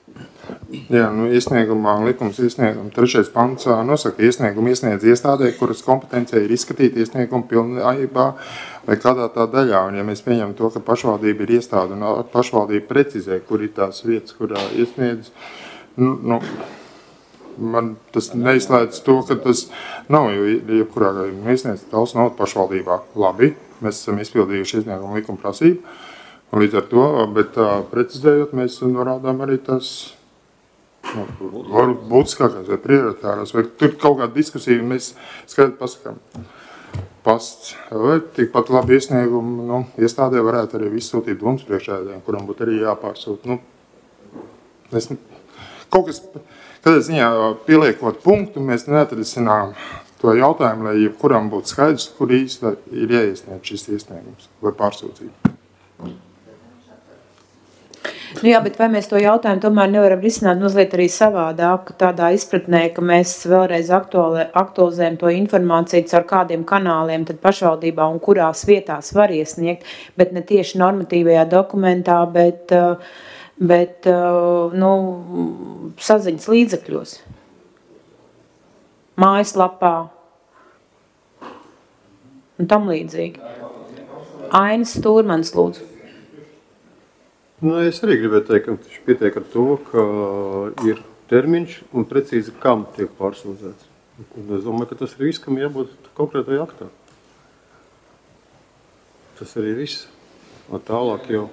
Jā, nu, iesniegumā, likums iesnieguma trešais pants nosaka, iesniegumu iesniedz iestādē, kuras kompetencija ir izskatīt iesniegumu pilnībā vai kādā tā daļā. Un ja mēs pieņemam to, ka pašvaldība ir iestāde un pašvaldība precizē, kur ir tās vietas, kurā iesniedz, nu, nu, man tas neizslēdz to, ka tas nav, jo jebkurā gadījumā iesniedz tals nav pašvaldībā. Labi, mēs esam izpildījuši iesniegumu likuma prasību, un līdz ar to, bet tā, precizējot, mēs norādām arī tas, nu, var būt skākās vai prioritārās, vai tur kaut kāda diskusija, mēs skaidri pasakām. Pasts, vai tikpat labi iesniegumu, nu, iestādē varētu arī visu sūtīt domas priekšēdēm, kuram būtu arī jāpārsūt. Nu, es, kaut kas, kādā ziņā pieliekot punktu, mēs neatrisinām to jautājumu, lai jebkuram būtu skaidrs, kur īsti ir jāiesniedz šis iesniegums vai pārsūdzība. Nu jā, bet vai mēs to jautājumu tomēr nevaram risināt mazliet arī savādāk, tādā izpratnē, ka mēs vēlreiz aktuāli, aktualizējam to informāciju caur kādiem kanāliem tad pašvaldībā un kurās vietās var iesniegt, bet ne tieši normatīvajā dokumentā, bet, bet nu, saziņas līdzekļos, mājaslapā un tam līdzīgi. Ainis Stūrmans, lūdzu. Nu, es arī gribēju teikt, ka viņš pietiek ar to, ka ir termiņš un precīzi, kam tiek pārsūdzēts. Un es domāju, ka tas ir viss, kam jābūt konkrētai aktā. Tas arī viss. Un tālāk jau.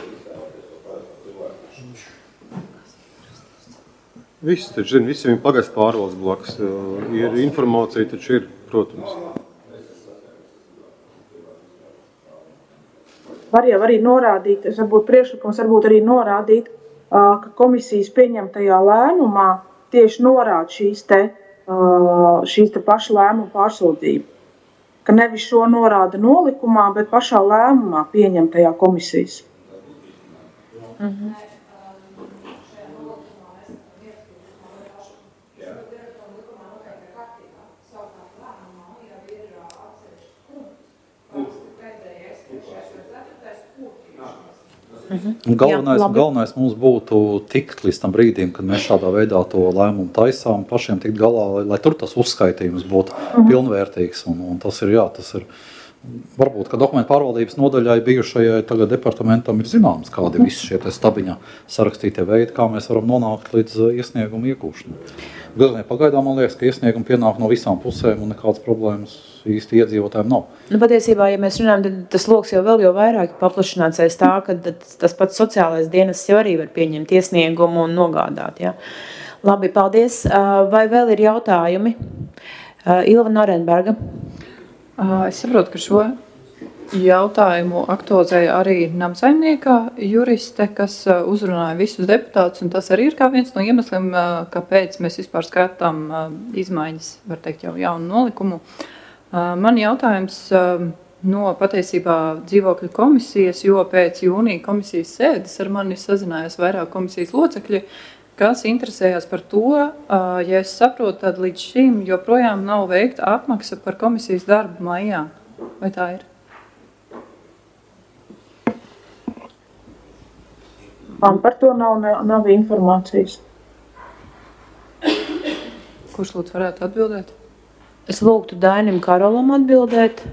Viss, taču zin, visiem ir pagast pārvaldes blakus. Ir informācija, taču ir, protams. Var jau arī norādīt, es varbūt priekšlikums varbūt arī norādīt, ka komisijas pieņemtajā lēmumā tieši norāda šīs te, šīs te paša lēmuma pārsūdzību. Ka nevis šo norāda nolikumā, bet pašā lēmumā pieņemtajā komisijas. Mhm. Galvenais, Jā, galvenais mums būtu tikt līdz tam brīdim, kad mēs šādā veidā to lēmumu taisām, pašiem tikt galā, lai, lai tur tas uzskaitījums būtu mm-hmm. pilnvērtīgs. Un, un tas ir, jā, tas ir, Varbūt, ka dokumentu pārvaldības nodaļai bijušajai tagad departamentam ir zināms, kādi ir visi šie te stabiņā sarakstītie veidi, kā mēs varam nonākt līdz iesniegumu iegūšanai. Galvenajā pagaidām man liekas, ka iesniegumi pienāk no visām pusēm un nekādas problēmas īsti iedzīvotājiem nav. Nu, patiesībā, ja mēs runājam, tad tas loks jau vēl jau vairāk paplašināts aiz tā, ka tas pats sociālais dienas jau arī var pieņemt iesniegumu un nogādāt. Ja? Labi, paldies. Vai vēl ir jautājumi? Ilva Norenberga. Es saprotu, ka šo jautājumu aktualizēja arī namsaimnieka juriste, kas uzrunāja visus deputātus, un tas arī ir kā viens no iemesliem, kāpēc mēs vispār skatām izmaiņas, var teikt, jau jaunu nolikumu. Man jautājums no patiesībā dzīvokļu komisijas, jo pēc jūnija komisijas sēdes ar mani sazinājās vairāk komisijas locekļi, kas interesējās par to, ja es saprotu, tad līdz šim joprojām nav veikta apmaksa par komisijas darbu maijā. Vai tā ir? Man par to nav, nav informācijas. Kurš lūdzu varētu atbildēt? Es lūgtu Dainim Karolam atbildēt.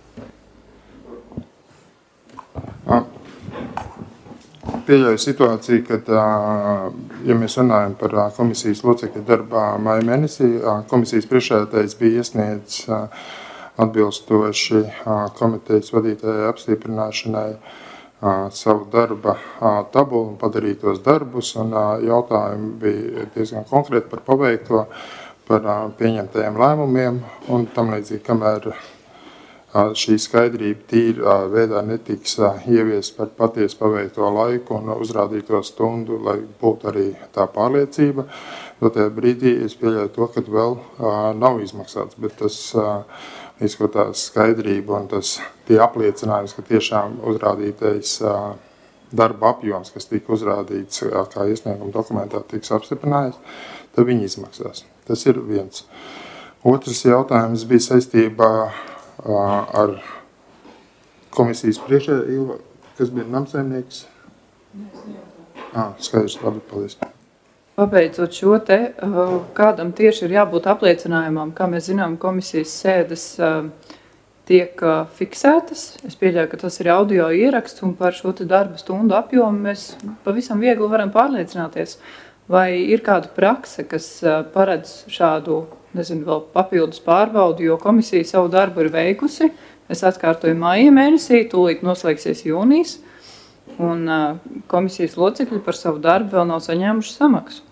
Pieļauju situāciju, kad, ja mēs runājam par komisijas locekļu darbā maija mēnesī, komisijas priekšsēdētājs bija iesniedzis atbilstoši komitejas vadītājai apstiprināšanai savu darba tabulu un padarītos darbus, un jautājumi bija diezgan konkrēti par paveikto, par pieņemtajiem lēmumiem, un tam līdzīgi, kamēr šī skaidrība tīra veidā netiks ievies par patiesu paveikto laiku un uzrādīto stundu, lai būtu arī tā pārliecība. Dotajā brīdī es pieļauju to, ka vēl nav izmaksāts, bet tas tā skaidrība un tas tie apliecinājums, ka tiešām uzrādītais darba apjoms, kas tika uzrādīts kā iesnieguma dokumentā, tiks apstiprināts, tad viņi izmaksās. Tas ir viens. Otrs jautājums bija saistībā ar komisijas priekšsēdētāju, kas bija namsaimnieks. Ah, skaidrs, labi, paldies. Pabeidzot šo te, kādam tieši ir jābūt apliecinājumam, kā mēs zinām, komisijas sēdes tiek fiksētas. Es pieļauju, ka tas ir audio ieraksts, un par šo te darba stundu apjomu mēs pavisam viegli varam pārliecināties. Vai ir kāda prakse, kas paredz šādu, nezinu, vēl papildus pārbaudu, jo komisija savu darbu ir veikusi. Es atkārtoju maija mēnesī, tūlīt noslēgsies jūnijas, un komisijas locekļi par savu darbu vēl nav saņēmuši samaksu.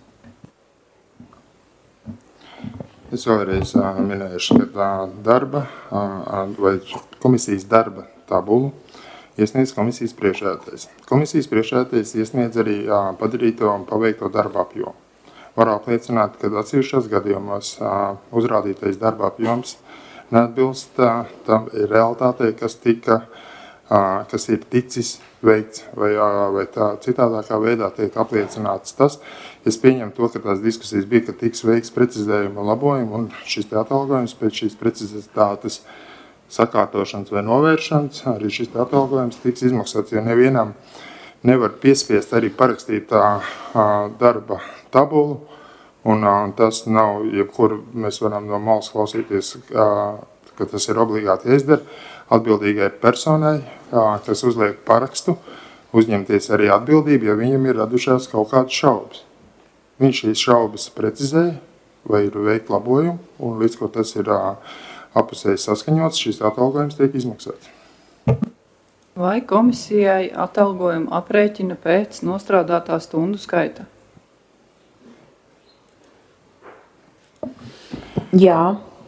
Es vēlreiz minēšu, ka darba vai komisijas darba tabulu iesniedz komisijas priekšsēdētājs. Komisijas priekšsēdētājs iesniedz arī padarīto un paveikto darba apjomu. Var apliecināt, ka atsevišķos gadījumos uzrādītais darba apjoms neatbilst tam realitātei, kas, tika, kas ir ticis veikts, vai, vai tā citādākā veidā tiek apliecināts tas. Es pieņemu to, ka tās diskusijas bija, ka tiks veikts precizējumi un labojumi, un šis te atalgojums pēc šīs precizitātes sakārtošanas vai novēršanas, arī šis te atalgojums tiks izmaksāts, jo nevienam nevar piespiest arī parakstīt tā darba tabulu, un tas nav, jebkur mēs varam no malas klausīties, ka tas ir obligāti jāizdara atbildīgai personai, kas uzliek parakstu, uzņemties arī atbildību, ja viņam ir radušās kaut kādas šaubas. Viņš šīs šaubas precizē vai ir veikt labojumu, un līdz ko tas ir apusēji saskaņots, šis atalgojums tiek izmaksāts. Vai komisijai atalgojumu aprēķina pēc nostrādātā stundu skaita? Jā.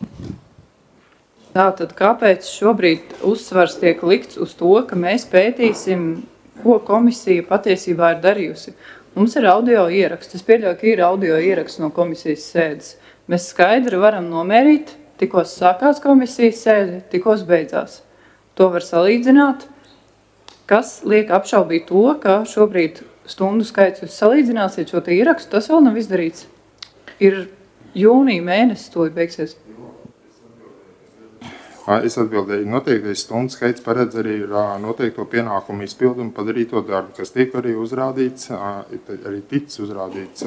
Tātad, kāpēc šobrīd uzsvars tiek likts uz to, ka mēs pētīsim, ko komisija patiesībā ir darījusi? Mums ir audio ieraksts. Es pieļauju, ka ir audio ieraksts no komisijas sēdes. Mēs skaidri varam nomērīt, tikos sākās komisijas sēde, tikos beidzās. To var salīdzināt. Kas liek apšaubīt to, ka šobrīd stundu skaits jūs salīdzināsiet šo te ierakstu, tas vēl nav izdarīts. Ir jūnija mēnesis, to ir beigsies. Es atbildēju, noteiktais stundu skaits paredz arī noteikto pienākumu izpildu un padarīto darbu, kas tiek arī uzrādīts, arī ticis uzrādīts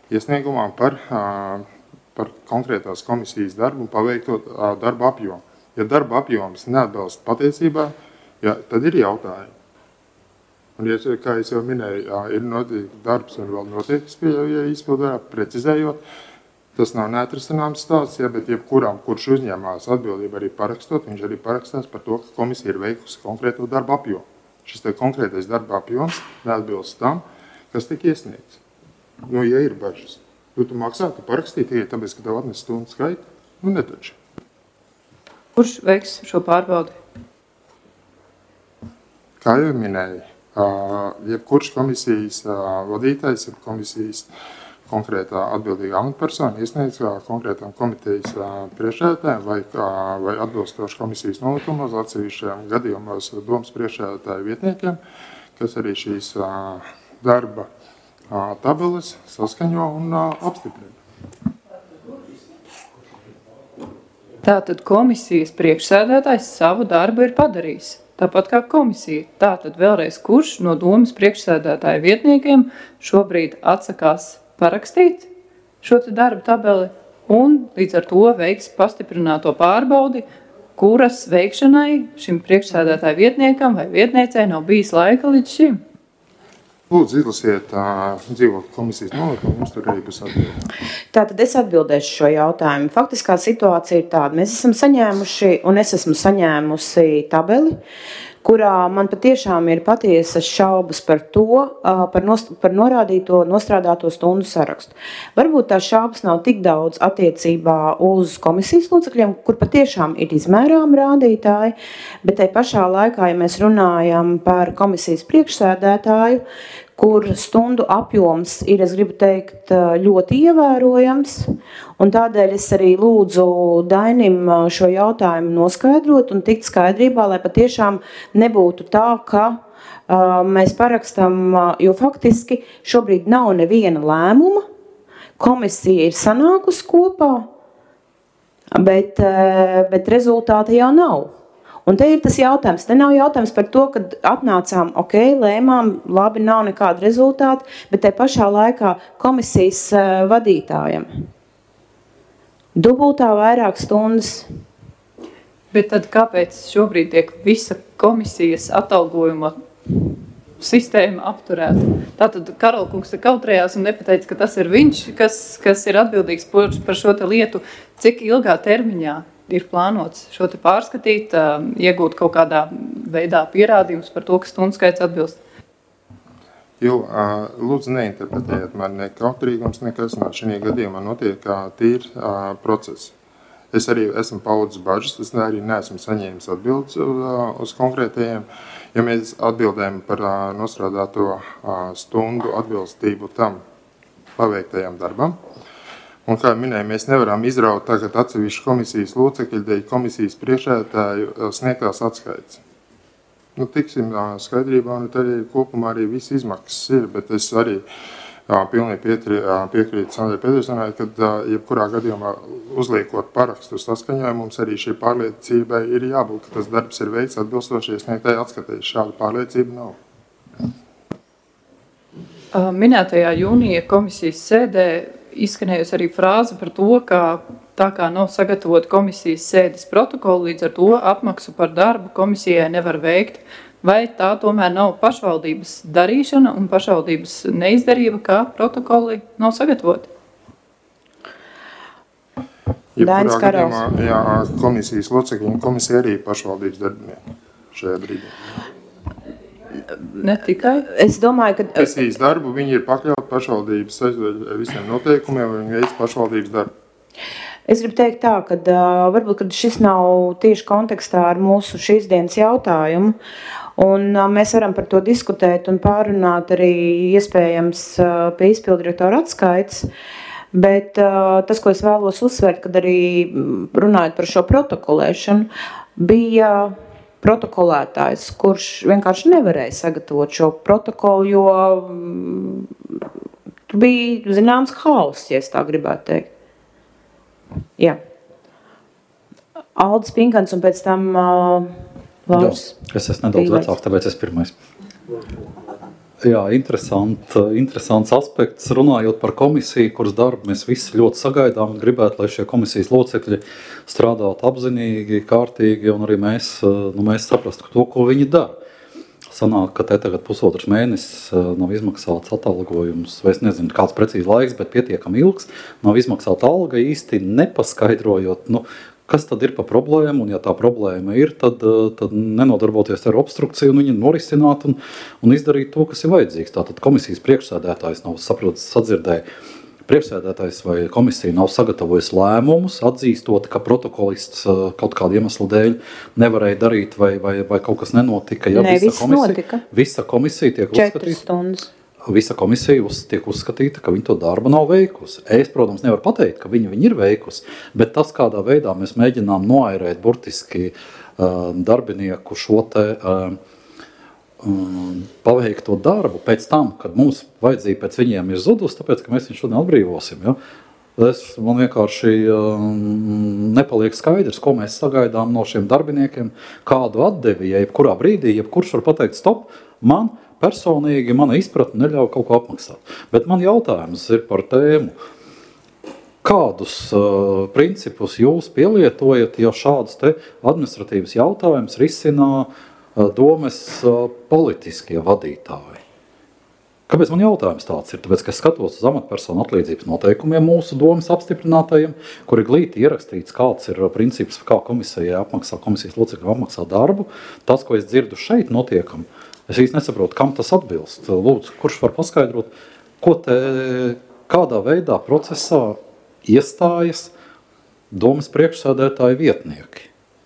iesniegumā par, par konkrētās komisijas darbu un paveikto darbu apjomu. Ja darba apjoms neatbilst patiesībā, ja, tad ir jautājumi. Un, ja, kā es jau minēju, jā, ir notiek darbs un vēl notiek izpildē, precizējot, tas nav neatrisināms stāsts, ja, bet jebkuram, kurš uzņēmās atbildību arī parakstot, viņš arī parakstās par to, ka komisija ir veikusi konkrēto darba apjomu. Šis te konkrētais darba apjoms neatbilst tam, kas tika iesniegts. Nu, ja ir bažas, tu, tu maksā, tu parakstīji tikai tāpēc, ka tev atnes stundu skaitu, nu netaču. Kurš veiks šo pārbaudi? Kā jau minēju, Uh, jebkurš komisijas uh, vadītājs, jeb komisijas konkrētā atbildīgā amatpersona iesniedz uh, konkrētām komitejas uh, priekšsēdētājiem vai, uh, vai atbilstoši komisijas nolikumos atsevišķiem gadījumos domas priekšsēdētāju vietniekiem, kas arī šīs uh, darba uh, tabeles saskaņo un uh, apstiprina. Tātad komisijas priekšsēdētājs savu darbu ir padarījis. Tāpat kā komisija. Tātad vēlreiz, kurš no domas priekšsēdētāju vietniekiem šobrīd atsakās parakstīt šo te darba tabeli un līdz ar to veiks pastiprināto pārbaudi, kuras veikšanai šim priekšsēdētāju vietniekam vai vietniecei nav bijis laika līdz šim. Lūdzu, izlasiet uh, dzīvokļu komisijas nolikumu, mums tur arī būs atbildi. Tātad es atbildēšu šo jautājumu. Faktiskā situācija ir tāda. Mēs esam saņēmuši, un es esmu saņēmusi tabeli, kurā man patiešām ir patiesas šaubas par to, par, nost, par norādīto, nostrādāto stundu sarakstu. Varbūt tās šaubas nav tik daudz attiecībā uz komisijas locekļiem, kur patiešām ir izmērām rādītāji, bet tai pašā laikā, ja mēs runājam par komisijas priekšsēdētāju, kur stundu apjoms ir, es gribu teikt, ļoti ievērojams, un tādēļ es arī lūdzu Dainim šo jautājumu noskaidrot un tikt skaidrībā, lai patiešām nebūtu tā, ka uh, mēs parakstam, uh, jo faktiski šobrīd nav neviena lēmuma, komisija ir sanākusi kopā, bet, uh, bet rezultāta jau nav. Un te ir tas jautājums. Te nav jautājums par to, ka atnācām, ok, lēmām, labi, nav nekāda rezultāta, bet te pašā laikā komisijas uh, vadītājiem dubultā vairāk stundas. Bet tad kāpēc šobrīd tiek visa komisijas atalgojuma sistēma apturēta? Tātad Karolkungs te kautrējās un nepateica, ka tas ir viņš, kas, kas ir atbildīgs par, par šo te lietu. Cik ilgā termiņā ir plānots šo te pārskatīt, iegūt kaut kādā veidā pierādījumus par to, ka stundu skaits atbilst? Jo, lūdzu, neinterpretējiet man ne kautrīgums, nekas no šī gadījumā notiek kā tīri process. Es arī esmu paudzes bažas, es arī neesmu saņēmis atbildes uz konkrētajiem. Ja mēs atbildējam par nostrādāto stundu atbilstību tam paveiktajam darbam, un kā minēju, mēs nevaram izraut tagad atsevišķu komisijas locekļu dēļ komisijas priekšsēdētāju sniegtās atskaites. Nu, tiksim skaidrībā, un tad kopumā arī viss izmaksas ir, bet es arī jā, pilnīgi piekrītu Sandrai Pedersonai, kad jebkurā gadījumā uzliekot parakstu saskaņojumu, mums arī šī pārliecībai ir jābūt, ka tas darbs ir veikts atbilstoši sniegtai atskatei. Šāda pārliecība nav. Minētajā jūnija komisijas sēdē izskanējusi arī frāze par to, ka tā kā nav sagatavot komisijas sēdes protokolu, līdz ar to apmaksu par darbu komisijai nevar veikt. Vai tā tomēr nav pašvaldības darīšana un pašvaldības neizdarība, kā protokoli nav sagatavoti? Dainis Karals. Jā, komisijas locekļi un komisija arī pašvaldības darbinieki šajā brīdī. Ne tikai. Es domāju, ka Komisijas darbu viņi ir pakļauti pašvaldības visiem noteikumiem, viņi veic pašvaldības darbu. Es gribu teikt tā, ka uh, varbūt ka šis nav tieši kontekstā ar mūsu šīs dienas jautājumu, un uh, mēs varam par to diskutēt un pārunāt arī iespējams uh, pie izpildirektora atskaites, bet uh, tas, ko es vēlos uzsvērt, kad arī runājot par šo protokolēšanu, bija protokolētājs, kurš vienkārši nevarēja sagatavot šo protokolu, jo mm, tu bija zināms hauss, ja es tā gribētu teikt. Jā. Aldis Pinkans un pēc tam uh, Lauris. Es esmu nedaudz vecāks, tāpēc es pirmais. Jā, interesant, interesants aspekts. Runājot par komisiju, kuras darbu mēs visi ļoti sagaidām un gribētu, lai šie komisijas locekļi strādātu apzinīgi, kārtīgi, un arī mēs, nu, mēs saprastu to, ko viņi dara. Sanāk, ka te tagad pusotrs mēnesis nav izmaksāts atalgojums, vai es nezinu, kāds precīzi laiks, bet pietiekami ilgs, nav izmaksāta alga, īsti nepaskaidrojot, nu, kas tad ir pa problēmu, un ja tā problēma ir, tad, tad nenodarboties ar obstrukciju un viņu norisināt un, un izdarīt to, kas ir vajadzīgs. Tātad komisijas priekšsēdētājs nav, saprotas, sadzirdēja, priekšsēdētājs vai komisija nav sagatavojis lēmumus, atzīstot, ka protokolists kaut kādu iemeslu dēļ nevarēja darīt vai, vai, vai kaut kas nenotika. Ja Nē, visa viss komisija, notika. Visa komisija tiek Četras uzskatīta. stundas. Visa komisija uz, tiek uzskatīta, ka viņa to darbu nav veikusi. Es, protams, nevaru pateikt, ka viņa, viņa ir veikusi, bet tas, kādā veidā mēs mēģinām noairēt burtiski uh, darbinieku šo te uh, um, paveikto darbu pēc tam, kad mums vajadzība pēc viņiem ir zudus, tāpēc, ka mēs viņu šodien atbrīvosim. Ja? Es, man vienkārši um, nepaliek skaidrs, ko mēs sagaidām no šiem darbiniekiem, kādu atdevi, ja jebkurā brīdī, jebkurš var pateikt stop, man personīgi mana izpratne neļauj kaut ko apmaksāt. Bet man jautājums ir par tēmu. Kādus uh, principus jūs pielietojat, ja šādus te administratīvas jautājumus risinā uh, domes uh, politiskie vadītāji? Kāpēc man jautājums tāds ir? Tāpēc, ka es skatos uz amatpersonu atlīdzības noteikumiem mūsu domas apstiprinātajiem, kur ir glīti ierakstīts, kāds ir princips, kā komisijai apmaksā, komisijas locekļiem apmaksā darbu. Tas, ko es dzirdu šeit notiekam, es īsti nesaprotu, kam tas atbilst. Lūdzu, kurš var paskaidrot, ko te, kādā veidā procesā iestājas domas priekšsēdētāju vietnieki?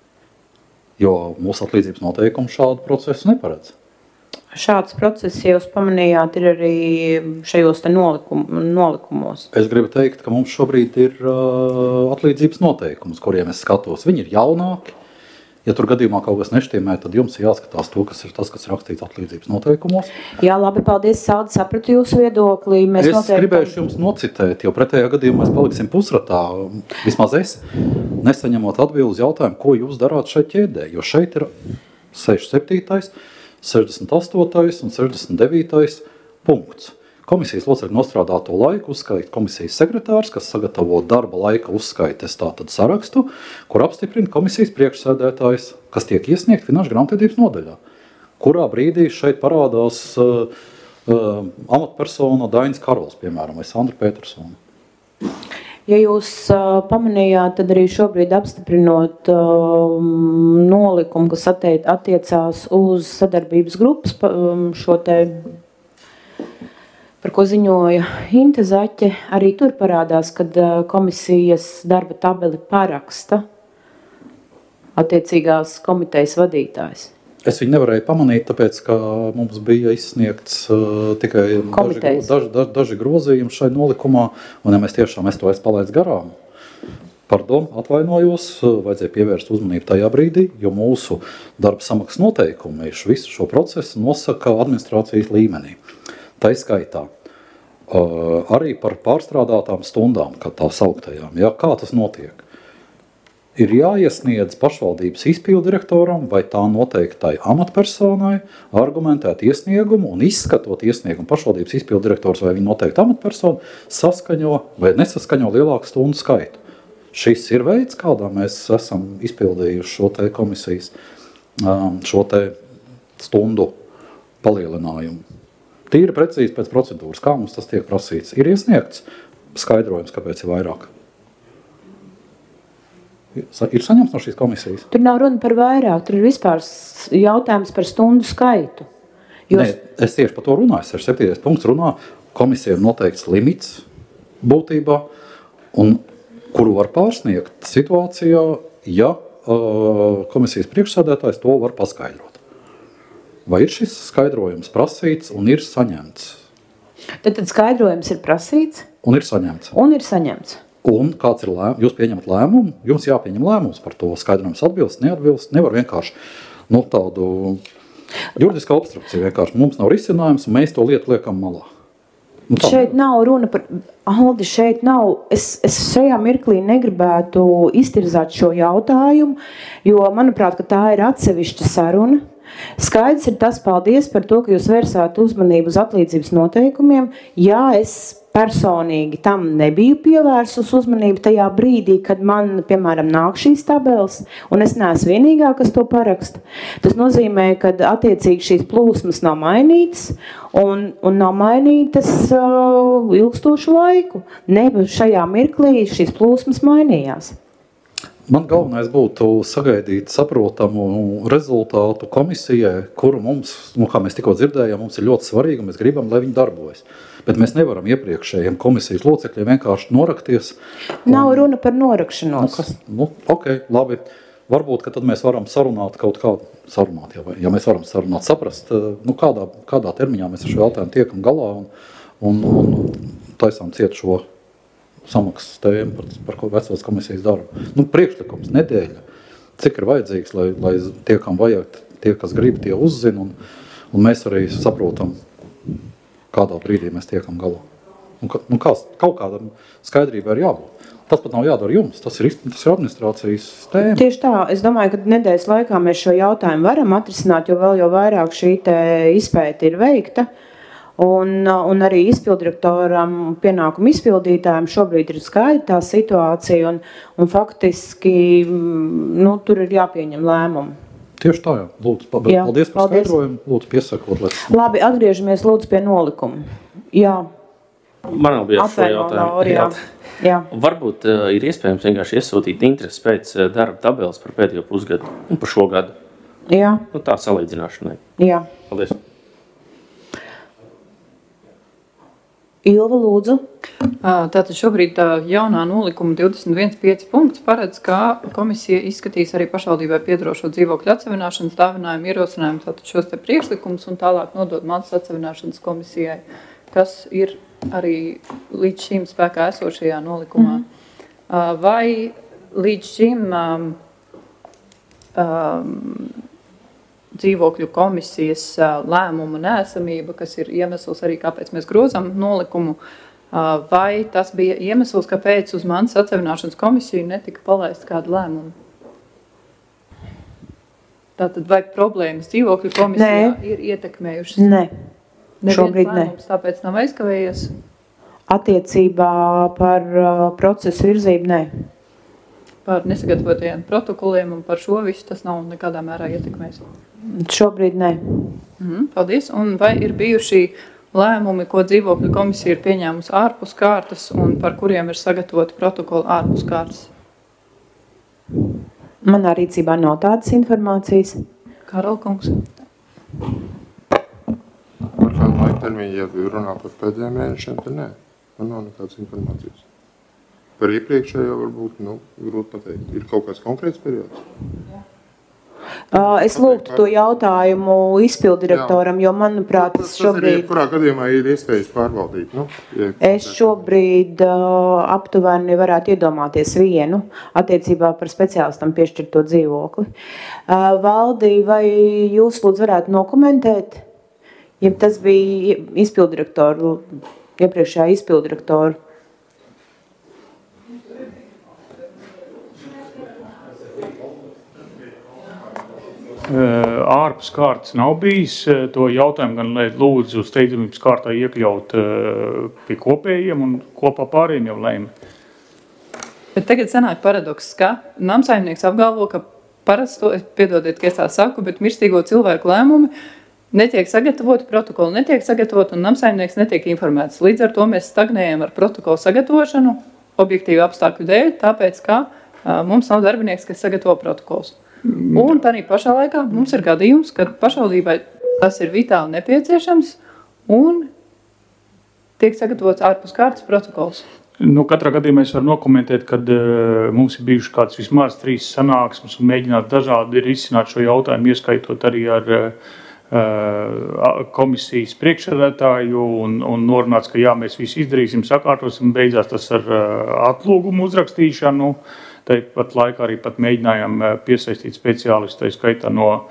Jo mūsu atlīdzības noteikumi šādu procesu neparedz. Šāds process, ja jūs pamanījāt, ir arī šajos te nolikum, nolikumos. Es gribu teikt, ka mums šobrīd ir uh, atlīdzības noteikums, kuriem es skatos. Viņi ir jaunāki. Ja tur gadījumā kaut kas nešķiemē, tad jums ir jāskatās to, kas ir tas, kas ir rakstīts atlīdzības noteikumos. Jā, labi, paldies, Saldi, sapratu jūsu viedoklī. Mēs es noteikti... gribēšu jums nocitēt, jo pretējā gadījumā mēs paliksim pusratā, vismaz es, nesaņemot atbildi uz jautājumu, ko jūs darāt šeit ķēdē, jo šeit ir sešdesmit septītais, sešdesmit astotais un sešdesmit devītais punkts. Komisijas locekļu nostrādāto laiku uzskaita komisijas sekretārs, kas sagatavo darba laika uzskaites tātad sarakstu, kur apstiprina komisijas priekšsēdētājs, kas tiek iesniegt finanšu grāmatvedības nodaļā. Kurā brīdī šeit parādās uh, uh, amatpersona Dainis Karols, piemēram, vai Sandra Petersona. Ja jūs uh, pamanījāt, tad arī šobrīd apstiprinot uh, nolikumu, kas attiec, attiecās uz sadarbības grupas um, šo te, par ko ziņoja Inte Zaķe, arī tur parādās, kad uh, komisijas darba tabeli paraksta attiecīgās komitejas vadītājs. Es viņu nevarēju pamanīt, tāpēc, ka mums bija izsniegts uh, tikai daži, daži, daži, daži grozījumi šai nolikumā, un ja mēs tiešām es to esmu palaidis garām, pardon, atvainojos, vajadzēja pievērst uzmanību tajā brīdī, jo mūsu darba samaksas noteikumi visu šo procesu nosaka administrācijas līmenī. Tā izskaitā uh, arī par pārstrādātām stundām, kā tā sauktajām, ja, kā tas notiek. Ir jāiesniedz pašvaldības izpildirektoram vai tā noteiktai amatpersonai argumentēt iesniegumu un izskatot iesniegumu pašvaldības izpildirektors vai viņa noteikta amatpersona saskaņo vai nesaskaņo lielāku stundu skaitu. Šis ir veids, kādā mēs esam izpildījuši šo te komisijas, šo te stundu palielinājumu. Tīri precīzi pēc procedūras, kā mums tas tiek prasīts. Ir iesniegts skaidrojums, kāpēc ir vairāk. Ir saņemts no šīs komisijas? Tur nav runa par vairāk, tur ir vispār jautājums par stundu skaitu. Jūs... Nē, es tieši par to runāju. sešdesmit septītais punkts runā, komisija ir noteikts limits būtībā, un kuru var pārsniegt situācijā, ja uh, komisijas priekšsēdētājs to var paskaidrot. Vai ir šis skaidrojums prasīts un ir saņemts? Tad, tad skaidrojums ir prasīts? Un ir saņemts. Un ir saņemts. Un kāds ir lēmums? Jūs pieņemat lēmumu, jums jāpieņem lēmums par to skaidrojums atbilst, neatbilst. Nevar vienkārši nu, tādu juridisku obstrukciju vienkārši. Mums nav risinājums, un mēs to lietu liekam malā. Nu, šeit nav runa par, Aldi, šeit nav, es, es šajā mirklī negribētu iztirzāt šo jautājumu, jo, manuprāt, ka tā ir atsevišķa saruna. Skaidrs ir tas, paldies par to, ka jūs vērsāt uzmanību uz atlīdzības noteikumiem. Jā, es personīgi tam nebiju pievērsus uzmanību tajā brīdī, kad man, piemēram, nāk šīs tabeles, un es neesmu vienīgā, kas to paraksta. Tas nozīmē, ka attiecīgi šīs plūsmas nav mainītas, un, un nav mainītas uh, ilgstošu laiku. Ne šajā mirklī šīs plūsmas mainījās. Man galvenais būtu sagaidīt saprotamu rezultātu komisijai, kuru mums, nu, kā mēs tikko dzirdējām, mums ir ļoti svarīgi, un mēs gribam, lai viņi darbojas. Bet mēs nevaram iepriekšējiem komisijas locekļiem vienkārši norakties. Un... Nav runa par norakšanos. Nu, kas, nu, ok, labi. Varbūt, ka tad mēs varam sarunāt kaut kādu, sarunāt, ja, ja mēs varam sarunāt, saprast, nu, kādā, kādā termiņā mēs ar šo jautājumu tiekam galā un, un, un taisām ciet šo samaksas tēmu par, par ko vecās komisijas darbu. Nu, priekšlikums, nedēļa, cik ir vajadzīgs, lai, lai tie, kam vajag, tie, kas grib, tie uzzina, un, un mēs arī saprotam, kādā brīdī mēs tiekam galā. Un, nu, kā, kaut kāda skaidrība ir jābūt. Tas pat nav jādara jums, tas ir, tas ir administrācijas tēma. Tieši tā, es domāju, ka nedēļas laikā mēs šo jautājumu varam atrisināt, jo vēl jau vairāk šī te izpēta ir veikta. Un, un arī izpildirektoram, pienākumu izpildītājiem šobrīd ir skaidra tā situācija, un, un faktiski nu, tur ir jāpieņem lēmumu. Tieši tā, jā. Lūdzu, paldies, jā, paldies par paldies. Skaidrojumu. Lūdzu, piesakot. Lai... Labi, atgriežamies lūdzu pie nolikuma. Jā. Man vēl bija šo jautājumu. Jā. Jā. Varbūt uh, ir iespējams vienkārši iesūtīt interesi pēc uh, darba tabeles par pēdējo pusgadu un par šo gadu. Jā. Nu, tā salīdzināšanai. Jā. Paldies. Ilva, lūdzu. Tātad šobrīd tā jaunā nolikuma divdesmit viens pieci punkts paredz, ka komisija izskatīs arī pašvaldībai piedarošo dzīvokļu atsevināšanas dāvinājumu ierosinājumu, tātad šos te priekšlikumus un tālāk nodot mantas atsevināšanas komisijai, kas ir arī līdz šim spēkā esošajā nolikumā. Mm. Vai līdz šim um, um, dzīvokļu komisijas lēmumu neesamība, kas ir iemesls arī, kāpēc mēs grozam nolikumu, vai tas bija iemesls, kāpēc uz mantas atsevināšanas komisiju netika palaist kādu lēmumu? Tātad vai problēmas dzīvokļu komisijā Nē. Ir ietekmējušas? Nē, Neviens šobrīd ne. Lēmums tāpēc nav aizkavējies? Attiecībā par uh, procesu virzību, nē. Par nesagatavotajiem protokoliem un par šo visu tas nav nekādā mērā ietekmējis? Šobrīd nē. Mm, paldies. Un vai ir bijuši lēmumi, ko dzīvokļu komisija ir pieņēmusi ārpus kārtas un par kuriem ir sagatavoti protokoli ārpus kārtas? Manā rīcībā nav tādas informācijas. Karolkungs. Par kādu laika termiņu, ja runā par pēdējiem mēnešiem, tad nē. Man nav nekādas informācijas. Par iepriekšējo varbūt, nu, grūti pateikt. Ir kaut kāds konkrēts periods? Jā. Uh, es lūgtu to jautājumu izpildirektoram, jo, manuprāt, tas, tas šobrīd... arī, kurā gadījumā ir iespējas pārvaldīt, nu? Ja es šobrīd uh, aptuveni varētu iedomāties vienu attiecībā par speciālistam piešķirto dzīvokli. Uh, Valdi, vai jūs lūdzu varētu nokomentēt? Ja tas bija izpildirektoru, iepriekšējā izpildirektoru. Ārpus kārtas nav bijis. To jautājumu gan lai lūdzu steidzamības kārtā iekļaut pie kopējiem un kopā pārējiem jau lēma. Bet tagad sanāk paradoks, ka namsaimnieks apgalvo, ka parasto, piedodiet, ka es tā saku, bet mirstīgo cilvēku lēmumi netiek sagatavoti, protokoli netiek sagatavoti un namsaimnieks netiek informēts. Līdz ar to mēs stagnējam ar protokolu sagatavošanu objektīvu apstākļu dēļ, tāpēc, ka uh, mums nav darbinieks, kas sagatavo protokols. Un tādā pašā laikā mums ir gadījums, kad pašvaldībai tas ir vitāli nepieciešams un tiek sagatavots ārpus kārtas protokols. Nu, katrā gadījumā es varu nokomentēt, kad uh, mums ir bijuši kāds vismaz trīs sanāksmes un mēģināt dažādi risināt šo jautājumu, ieskaitot arī ar uh, komisijas priekšsēdētāju un, un norunāts, ka jā, mēs visu izdarīsim, sakārtosim, beidzās tas ar uh, atlūgumu uzrakstīšanu. Tāpat laikā arī pat mēģinājām piesaistīt speciālistu, tā skaitā no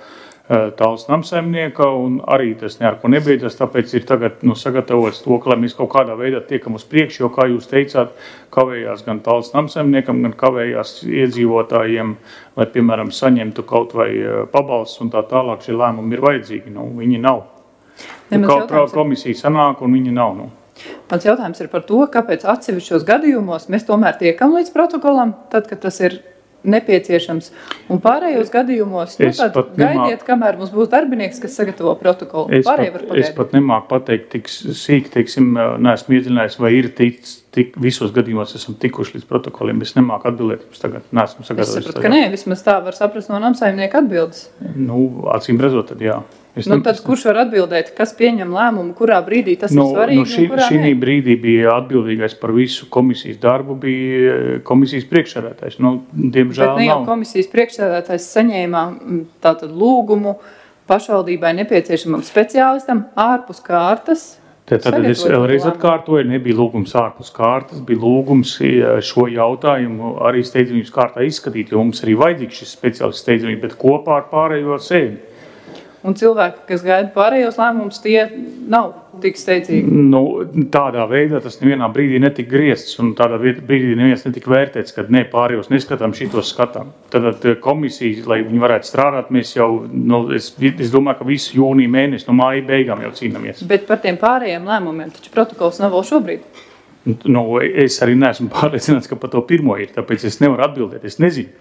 Tāls namsaimnieka, un arī tas ne ar ko nebeidzas, tāpēc ir tagad nu, sagatavots to, ka, lai mēs kaut kādā veidā tiekam uz priekšu, jo, kā jūs teicāt, kavējās gan tāls namsaimniekam, gan kavējās iedzīvotājiem, lai, piemēram, saņemtu kaut vai pabalsts un tā tālāk, šie lēmumi ir vajadzīgi, nu, viņi nav. Nu, kā komisija sanāk, un viņi nav, nu. Mans jautājums ir par to, kāpēc atsevišķos gadījumos mēs tomēr tiekam līdz protokolam, tad, kad tas ir nepieciešams. Un pārējos gadījumos, nu, tad gaidiet, nemāk... kamēr mums būs darbinieks, kas sagatavo protokolu. Es pat, es pat nemāku pateikt tik sīk, teiksim, neesmu iedziļinājis, vai ir tik, tik visos gadījumos esam tikuši līdz protokoliem. Es nemāku atbildēt, jums tagad neesmu sagatavojis. Es sapratu, ka nē, vismaz tā var saprast no namsaimnieka atbildes. Nu, acīm redzot, tad jā. Es nu, tad kurš var atbildēt, kas pieņem lēmumu, kurā brīdī tas nu, ir svarīgi nu, šī, un kurā šī ne? brīdī bija atbildīgais par visu komisijas darbu, bija komisijas priekšsēdētājs. Nu, diemžēl Bet ne jau nav. komisijas priekšsēdētājs saņēma tātad lūgumu pašvaldībai nepieciešamam speciālistam ārpus kārtas. Tad, tad es vēlreiz atkārtoju, nebija lūgums ārpus kārtas, bija lūgums šo jautājumu arī steidzamības kārtā izskatīt, jo mums arī vajadzīgs šis speciālists steidzamība, bet kopā ar pārējo sēdi. Un cilvēki, kas gaida pārējos lēmumus, tie nav tik steidzīgi. Nu, tādā veidā tas nevienā brīdī netika griezts, un tādā brīdī neviens netika vērtēts, kad ne pārējos neskatām, šitos skatām. Tad komisija, lai viņi varētu strādāt, mēs jau, nu, es, es domāju, ka visu jūniju mēnesi no māja beigām jau cīnāmies. Bet par tiem pārējiem lēmumiem, taču protokols nav vēl šobrīd. Nu, es arī neesmu pārliecināts, ka par to pirmo ir, tāpēc es nevaru atbildēt, es nezinu.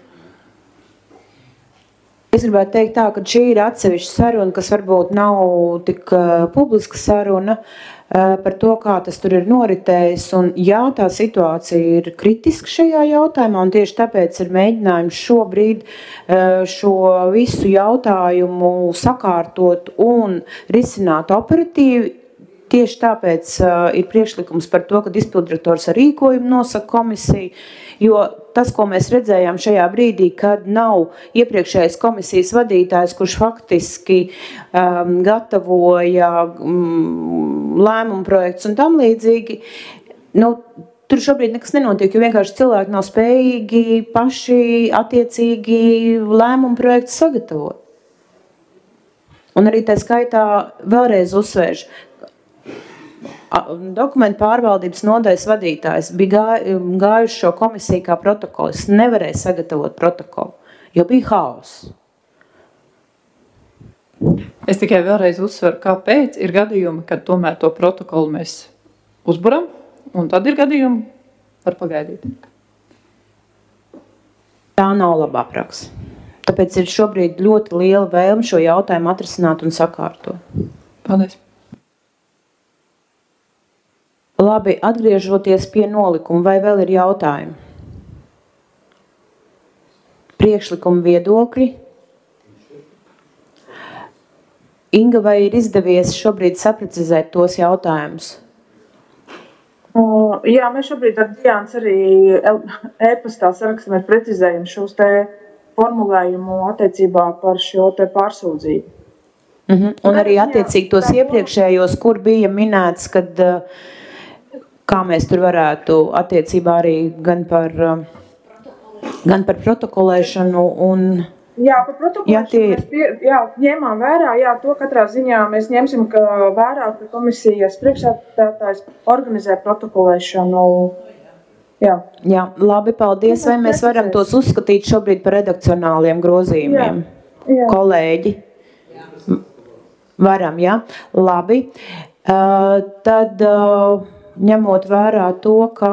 Es gribētu teikt tā, ka šī ir atsevišķa saruna, kas varbūt nav tik uh, publiska saruna uh, par to, kā tas tur ir noritējis. Un jā, tā situācija ir kritiska šajā jautājumā, un tieši tāpēc ir mēģinājums šobrīd uh, šo visu jautājumu sakārtot un risināt operatīvi. Tieši tāpēc uh, ir priekšlikums par to, ka izpilddirektors ar rīkojumu nosaka komisiju, jo tas, ko mēs redzējām šajā brīdī, kad nav iepriekšējais komisijas vadītājs, kurš faktiski um, gatavoja um, lēmumu projekts un tam līdzīgi, nu, tur šobrīd nekas nenotiek, jo vienkārši cilvēki nav spējīgi paši attiecīgi lēmumu projektu sagatavot. Un arī tā skaitā vēlreiz uzsvērš, dokumentu pārvaldības nodaļas vadītājs bija gājuši šo komisiju kā protokolu. Es nevarēju sagatavot protokolu, jo bija haoss. Es tikai vēlreiz uzsveru, kāpēc ir gadījumi, kad tomēr to protokolu mēs uzburam, un tad ir gadījumi, var pagaidīt. Tā nav labā praksa. Tāpēc ir šobrīd ļoti liela vēlme šo jautājumu atrisināt un sakārtot. Paldies. Labi, atgriežoties pie nolikuma, vai vēl ir jautājumi? Priekšlikuma viedokļi? Inga, vai ir izdevies šobrīd saprecizēt tos jautājumus? Uh, jā, mēs šobrīd ar Diāns arī e-pastā sarakstam ir precizējumi šos te formulējumu attiecībā par šo te pārsūdzību. Uh-huh. Un arī attiecīgi tos iepriekšējos, kur bija minēts, kad uh, kā mēs tur varētu attiecībā arī gan par, gan par protokolēšanu un... Jā, par protokolēšanu jā, tie... mēs pie, jā, ņēmām vērā, jā, to katrā ziņā mēs ņemsim ka vērā, ka komisijas priekšsēdētājs organizē protokolēšanu. Jā. Jā, labi, paldies. Vai mēs varam tos uzskatīt šobrīd par redakcionāliem grozījumiem? Jā. Jā. Kolēģi? Varam, jā? Labi. Uh, tad... Uh, ņemot vērā to, ka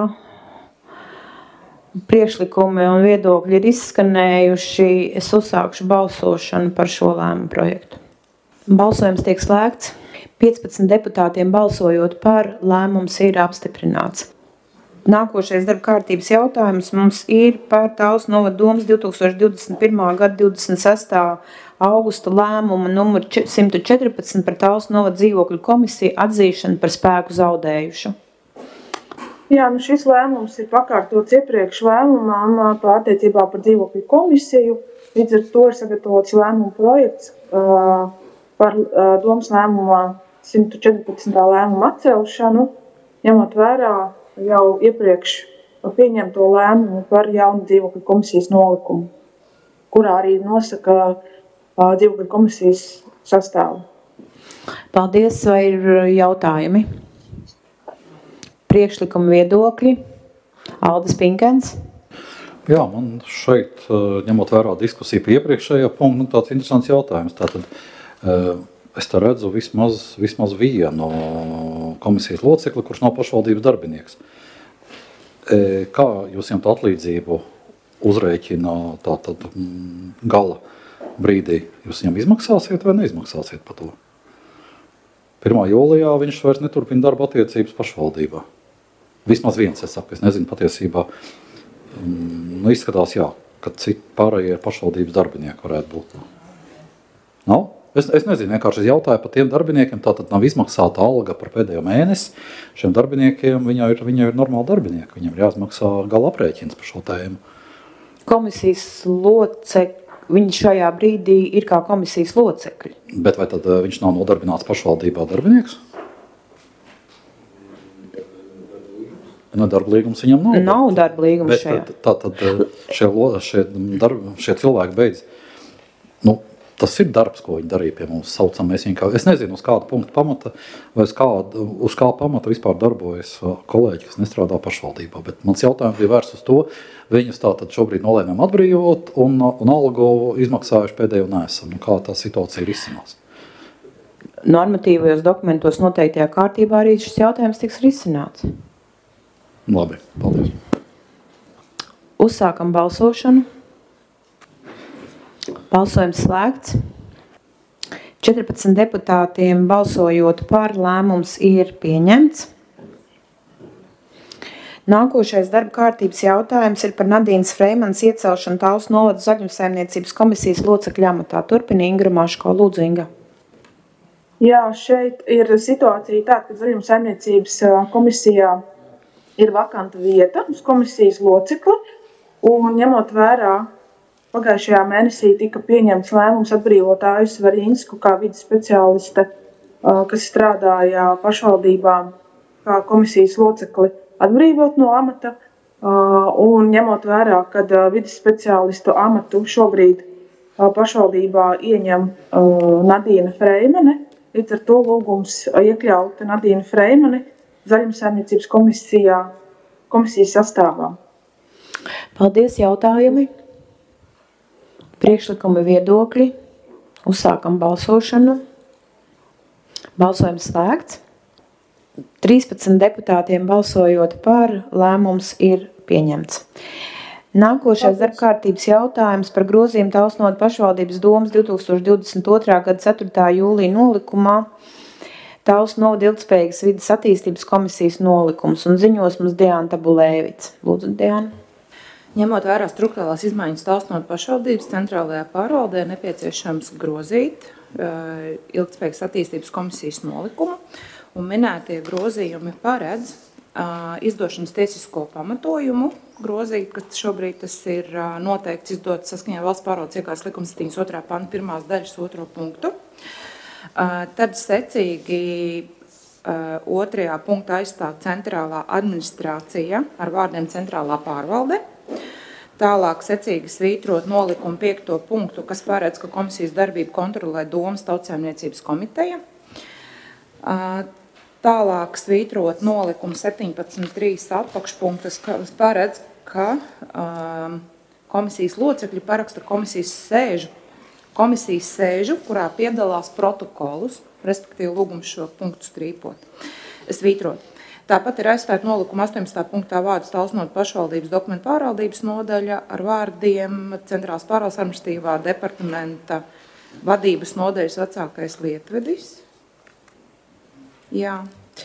priekšlikumi un viedokļi ir izskanējuši, es uzsākšu balsošanu par šo lēmumu projektu. Balsojums tiek slēgts. piecpadsmit deputātiem balsojot par, lēmums ir apstiprināts. Nākošais darba kārtības jautājums mums ir par Tāls novada domas divs tūkstoši divdesmit pirmā gada divdesmit sestā augusta lēmuma numur simt četrpadsmit par Tāls novada dzīvokļu komisiju atzīšanu par spēku zaudējušu. Jā, nu šis lēmums ir pakārtots iepriekš lēmumam par attiecībā par dzīvokļu komisiju. Līdz ar to ir sagatavots lēmuma projekts uh, par uh, domas lēmumā simt četrpadsmitā lēmuma atcelšanu, ņemot vērā jau iepriekš pieņemto lēmumu par jaunu dzīvokļu komisijas nolikumu, kurā arī nosaka dzīvokļu komisijas sastāvu. Paldies, vai ir jautājumi? Priekšlikumi, viedokļi? Aldis Pinkens. Jā, man šeit, ņemot vērā diskusiju pie iepriekšējā punkta, nu, tāds interesants jautājums. Tātad, es te redzu vismaz, vismaz vienu komisijas locekli, kurš nav pašvaldības darbinieks. Kā jūs ņemt atlīdzību uzrēķina tātad gala brīdī? Jūs viņam izmaksāsiet vai neizmaksāsiet par to? pirmā jūlijā viņš vairs neturpina darba attiecības pašvaldībā. Vismaz viens, es saku, es nezinu patiesībā. Nu, izskatās, jā, ka citi pārējie pašvaldības darbinieki varētu būt. Nav? Es, es nezinu, vienkārši es jautāju par tiem darbiniekiem, tātad nav izmaksāta alga par pēdējo mēnesi. Šiem darbiniekiem viņa ir, viņa ir normāli darbinieki, viņiem ir jāizmaksā gala aprēķins par šo tēmu. Komisijas locekļi, viņi šajā brīdī ir kā komisijas locekļi. Bet vai tad viņš nav nodarbināts pašvaldībā darbinieks? No darba līgums viņam nav. Nav darba līgums šajā. Tā tad šie, šie, darba, šie cilvēki beidz. Nu, tas ir darbs, ko viņi darīja pie mums. Saucam, mēs viņu kā, es nezinu, uz kādu punktu pamata vai uz kādu, uz kā pamata vispār darbojas kolēģi, kas nestrādā pašvaldībā. Bet mans jautājums bija vērsts uz to, viņus tātad šobrīd nolēmām atbrīvot un, un algu izmaksājuši pēdējo nesam. Nu, kā tā situācija ir izcinās? Normatīvajos dokumentos noteiktajā kārtībā arī šis jautājums tiks risināts. Labi, paldies. Uzsākam balsošanu. Balsojums slēgts. četrpadsmit deputātiem balsojot par, lēmums ir pieņemts. Nākošais darba kārtības jautājums ir par Nadīnas Freimanas iecelšanu Talsu novada zaļumsaimniecības komisijas locekļa amatā. Turpina Inga Maško. Lūdzu, Inga. Jā, šeit ir situācija tā, ka zaļumsaimniecības komisijā ir vakanta vieta uz komisijas locekli, un ņemot vērā, pagājušajā mēnesī tika pieņemts lēmums atbrīvot Aisu Varinsku kā vides speciāliste, kas strādāja pašvaldībā kā komisijas locekli, atbrīvot no amata, un ņemot vērā, kad vides speciālistu amatu šobrīd pašvaldībā ieņem Nadīna Freimane, līdz ar to lūgums iekļaut Nadīnu Freimani zaļumsaimniecības komisijā, komisijas sastāvā. Paldies, jautājumi. Priekšlikumi, viedokļi. Uzsākam balsošanu. Balsojums slēgts. trīspadsmit deputātiem balsojot par, lēmums ir pieņemts. Nākošais darbkārtības jautājums par grozījumu Talsu novada pašvaldības domas divi tūkstoši divdesmit otrā gada ceturtā jūlija nolikumā Talsu novada ilgtspējīgas vides attīstības komisijas nolikums un ziņos mums Diana Tabulēvic. Lūdzu, Diana. Ņemot vērā struktūrālās izmaiņas Talsu novada pašvaldības centrālajā pārvaldē, nepieciešams grozīt uh, ilgtspējīgas attīstības komisijas nolikumu, un minētie grozījumi paredz uh, izdošanas tiesisko pamatojumu grozīt, kas šobrīd tas ir uh, noteikts izdot saskaņā valsts pārvaldes iekārtas likuma septiņdesmit otrā panta pirmās daļas otro punktu. Uh, tad secīgi uh, otrajā punktā aizstāv centrālā administrācija ar vārdiem centrālā pārvalde. Tālāk secīgi svītrot nolikumu piekto punktu, kas paredz, ka komisijas darbību kontrolē Domas Tautsaimniecības komiteja. Uh, tālāk svītrot nolikumu septiņpadsmit trīs apakšpunktus, kas paredz, ka uh, komisijas locekļi paraksta komisijas sēžu Komisijas sēžu, kurā piedalās protokolus, respektīvi lūgums šo punktu strīpot, svītrot. Tāpat ir aizstāt nolikumu astoņpadsmitā punktā vārdus Talsu novada pašvaldības dokumentu pārvaldības nodaļa ar vārdiem Centrālās pārvaldes administratīvā departamenta vadības nodaļas vecākais lietvedis. Jā.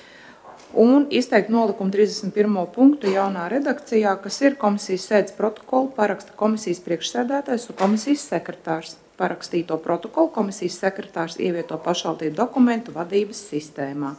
Un izteikt nolikumu trīsdesmit pirmo punktu jaunā redakcijā, kas ir komisijas sēdes protokolu, paraksta komisijas priekšsēdētājs un komisijas sekretārs. Parakstīto protokolu komisijas sekretārs ievieto pašvaldību dokumentu vadības sistēmā.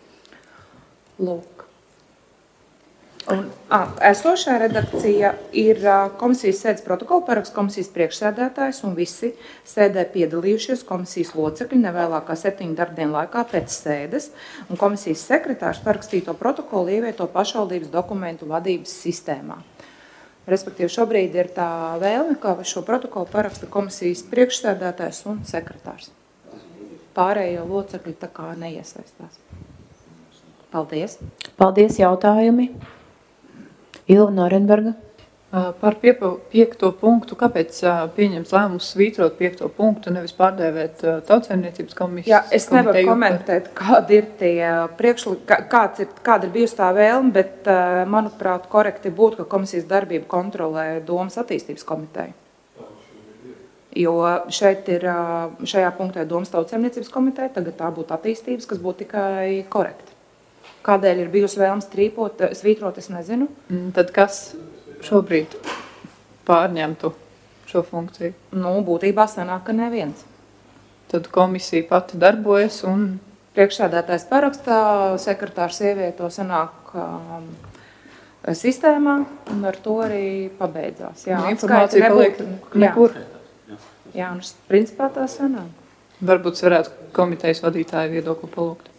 Lūk. Un, a, esošā redakcija ir a, komisijas sēdes protokolu paraksta komisijas priekšsēdētājs un visi sēdē piedalījušies komisijas locekļi nevēlākā septiņu darbdienu laikā pēc sēdes, un komisijas sekretārs parakstīto protokolu ievieto pašvaldības dokumentu vadības sistēmā. Respektīvi, šobrīd ir tā vēlme, ka šo protokolu paraksta komisijas priekšsēdētājs un sekretārs. Pārējo locekļi tā kā neiesaistās. Paldies. Paldies, jautājumi. Ilva Norenberga. Par piepa, piekto punktu, kāpēc pieņems lēmums svītrot piekto punktu, nevis pārdēvēt Tautsaimniecības komisijas? Jā, es nevaru komentēt, kādi ir tie priekšli, kāds ir, kāda ir bijusi tā vēlme, bet, manuprāt, korekti būtu, ka komisijas darbību kontrolē Domas attīstības komiteja. Jo šeit ir, šajā punktā ir Domas Tautsaimniecības komiteja, tagad tā būtu attīstības, kas būtu tikai korekti. Kādēļ ir bijusi vēlme strīpot, svītrot, es nezinu. Tad kas šobrīd pārņemtu šo funkciju? Nu, būtībā sanāk, ka neviens. Tad komisija pati darbojas un... Priekšsēdētājs parakstā, sekretārs ievieto sanāk um, sistēmā, un ar to arī pabeidzās. Jā, nu, informācija paliek nekur. Jā, jā un principā tā sanāk. Varbūt varētu komitejas vadītāju viedokli palūgt.